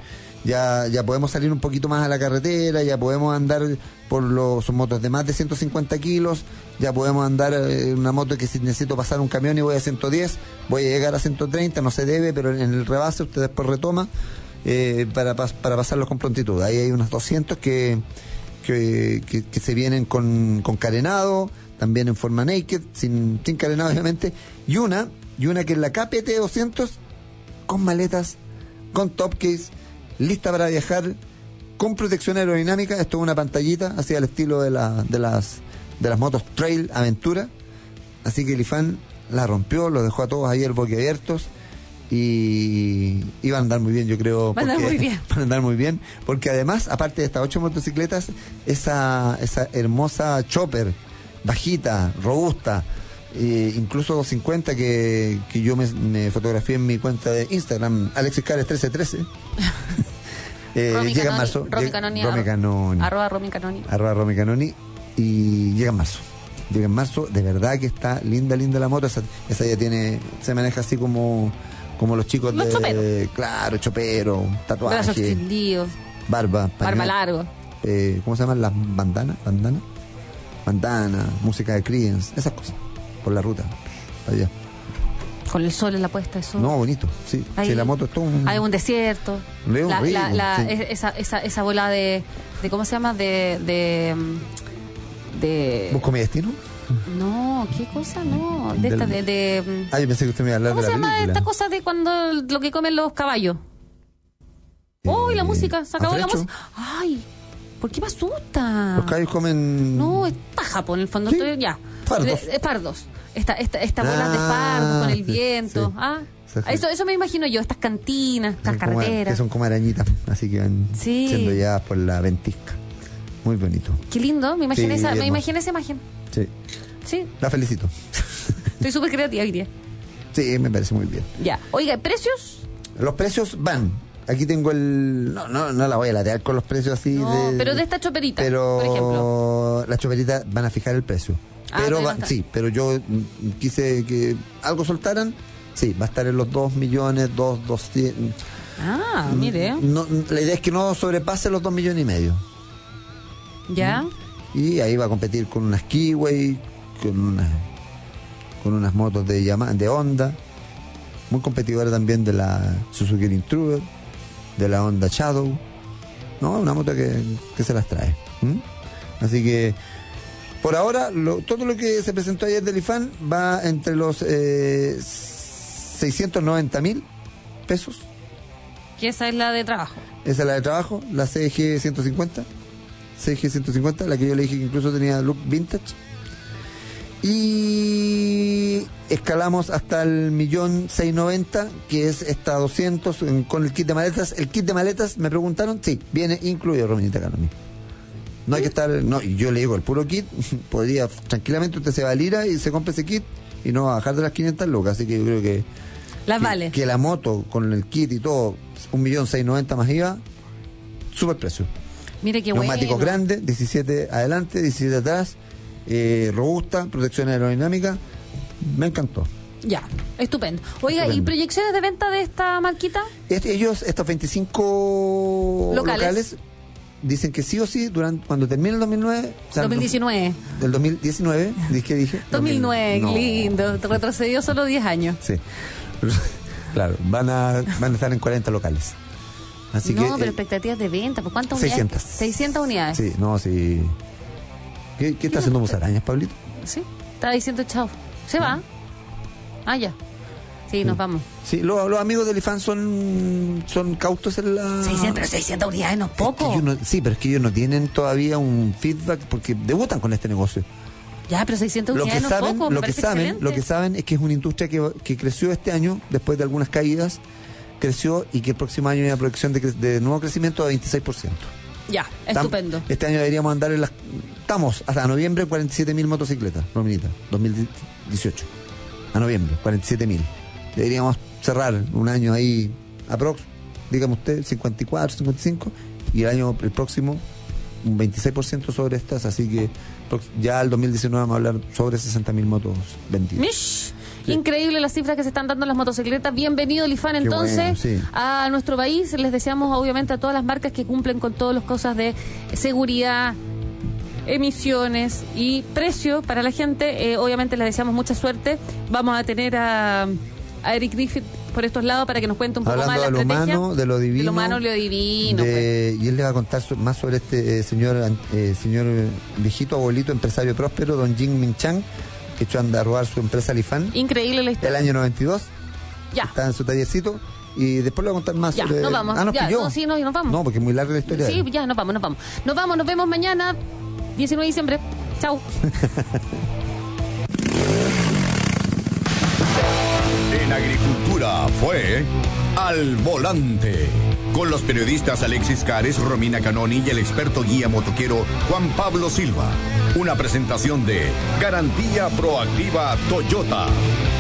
Speaker 3: ya podemos salir un poquito más a la carretera, ya podemos andar son motos de más de 150 kilos, ya podemos andar una moto que si necesito pasar un camión y voy a 110, voy a llegar a 130, no se debe, pero en el rebase usted después retoma para pasarlos con prontitud. Ahí hay unas 200 que se vienen con carenado, también en forma naked, sin carenado obviamente, y una que es la KPT 200 con maletas, con top case, lista para viajar, con protección aerodinámica. Esto es una pantallita así al estilo de las motos Trail Aventura. Así que Lifan la rompió, los dejó a todos ayer boquiabiertos, y van a andar muy bien, yo creo.
Speaker 2: Van a
Speaker 3: andar muy bien, porque además, aparte de estas 8 motocicletas, esa hermosa chopper, bajita, robusta, incluso 250 que yo me fotografié en mi cuenta de Instagram, Alexis Cares 1313. Llega en marzo.
Speaker 2: Romy Canoni.
Speaker 3: Arroba Romy Canoni. Y llega en marzo. De verdad que está linda la moto. Esa ya se maneja así como los chicos
Speaker 2: de
Speaker 3: choperos. Claro, chopero, tatuaje,
Speaker 2: brazos extendidos,
Speaker 3: barba
Speaker 2: largo.
Speaker 3: ¿Cómo se llaman las bandanas? bandana, música de Creedence, esas cosas, por la ruta, allá.
Speaker 2: Con el sol en la puesta de sol.
Speaker 3: No, bonito, sí. Sí, la moto es todo
Speaker 2: hay un desierto. Esa bola de ¿cómo se llama? De
Speaker 3: ¿Busco mi destino?
Speaker 2: No, ¿qué cosa? No,
Speaker 3: yo pensé que usted me iba a hablar de la película. ¿Cómo se llama
Speaker 2: esta cosa de cuando lo que comen los caballos? ¡Oh, y la música! ¿Se acabó la música? ¡Ay! ¿Por qué me asusta?
Speaker 3: Los caballos comen...
Speaker 2: No, es paja, en el fondo.
Speaker 3: ¿Sí?
Speaker 2: Ya.
Speaker 3: Fardos.
Speaker 2: Fardos. Esta bola de fardos con el viento.
Speaker 3: Sí.
Speaker 2: Eso me imagino yo, estas cantinas, estas carreteras.
Speaker 3: Que son como arañitas, así que van siendo llevadas por la ventisca. Muy bonito.
Speaker 2: Qué lindo, me imaginé esa imagen.
Speaker 3: Sí. La felicito.
Speaker 2: Estoy súper creativa hoy día.
Speaker 3: Sí, me parece muy bien.
Speaker 2: Ya. Oiga, ¿precios?
Speaker 3: Los precios van. Aquí tengo No la voy a latear con los precios así.
Speaker 2: No, pero de esta choperita, por ejemplo.
Speaker 3: Las choperitas van a fijar el precio. Pero yo quise que algo soltaran. Sí, va a estar en los 2.200.000.
Speaker 2: Mire.
Speaker 3: La idea es que no sobrepase los 2,5 millones.
Speaker 2: ¿Ya?
Speaker 3: Y ahí va a competir con unas Kiwi, con unas motos de Honda, muy competidora también de la Suzuki Intruder, de la Honda Shadow, ¿no? Una moto que se las trae. Así que por ahora todo lo que se presentó ayer del IFAN va entre los 690.000 pesos.
Speaker 2: Que esa es la de trabajo.
Speaker 3: Esa es la de trabajo, la CG 150, la que yo le dije que incluso tenía look vintage. Y escalamos hasta el 1.690.000, que es esta 200 con el kit de maletas. El kit de maletas, me preguntaron, sí, viene incluido, Rominita Canomi. No hay que estar, y yo le digo, el puro kit, podría, tranquilamente usted se va a Lira y se compra ese kit y no va a bajar de las 500 lucas, así que yo creo que
Speaker 2: vale.
Speaker 3: Que la moto con el kit y todo, 1.690.000 más IVA, super precio.
Speaker 2: Mire qué
Speaker 3: neumáticos
Speaker 2: bueno.
Speaker 3: grandes, 17 adelante, 17 atrás, robusta, protección aerodinámica, me encantó.
Speaker 2: Ya, estupendo. Oiga, ¿y proyecciones de venta de esta marquita?
Speaker 3: Estos 25 locales dicen que sí o sí, cuando termine el 2009... O sea,
Speaker 2: 2019.
Speaker 3: Del 2019, ¿qué dije?
Speaker 2: 2009, no. Lindo, te retrocedió solo 10 años.
Speaker 3: Sí, claro, van a estar en 40 locales. Así
Speaker 2: pero expectativas de venta, ¿por cuántas
Speaker 3: 600.
Speaker 2: unidades? 600 unidades.
Speaker 3: Sí, sí. ¿Qué está haciendo Musarañas, Pablito?
Speaker 2: Sí, estaba diciendo chao. Se va. Ya. Sí, nos vamos.
Speaker 3: Sí, los amigos del IFAN son cautos en la...
Speaker 2: 600 unidades no es poco.
Speaker 3: Pero es que ellos no tienen todavía un feedback porque debutan con este negocio.
Speaker 2: Ya, pero 600 unidades no es poco.
Speaker 3: Lo que saben es que es una industria que creció este año, después de algunas caídas, creció y que el próximo año hay una proyección de nuevo crecimiento de 26%.
Speaker 2: Ya, estupendo.
Speaker 3: Este año deberíamos andar estamos hasta noviembre 47.000 motocicletas, Rominita, 2018. A noviembre, 47.000. Deberíamos cerrar un año ahí, aprox, dígame usted, 54, 55, y el próximo un 26% sobre estas, así que ya el 2019 vamos a hablar sobre 60.000 motos vendidas.
Speaker 2: Sí. Increíble las cifras que se están dando en las motocicletas. Bienvenido el IFAN entonces a nuestro país. Les deseamos obviamente a todas las marcas que cumplen con todas las cosas de seguridad, emisiones y precio para la gente. Obviamente les deseamos mucha suerte. Vamos a tener a Eric Griffith por estos lados para que nos cuente un poco más la estrategia.
Speaker 3: Humano, de lo divino.
Speaker 2: De lo humano, lo divino.
Speaker 3: Y él le va a contar más sobre este señor viejito, abuelito, empresario próspero, don Jin Min Chang, que echó a robar su empresa Lifan.
Speaker 2: Increíble la historia.
Speaker 3: El año 92.
Speaker 2: Ya.
Speaker 3: Está en su tallercito. Y después le voy a contar más sobre...
Speaker 2: nos vamos.
Speaker 3: ¿Nos pilló?
Speaker 2: Nos vamos.
Speaker 3: No, porque es muy larga la historia.
Speaker 2: Sí, ya, nos vamos. Nos vemos mañana, 19 de diciembre. Chao.
Speaker 1: En Agricultura fue Al Volante, con los periodistas Alexis Cares, Romina Canoni y el experto guía motoquero Juan Pablo Silva. Una presentación de Garantía Proactiva Toyota.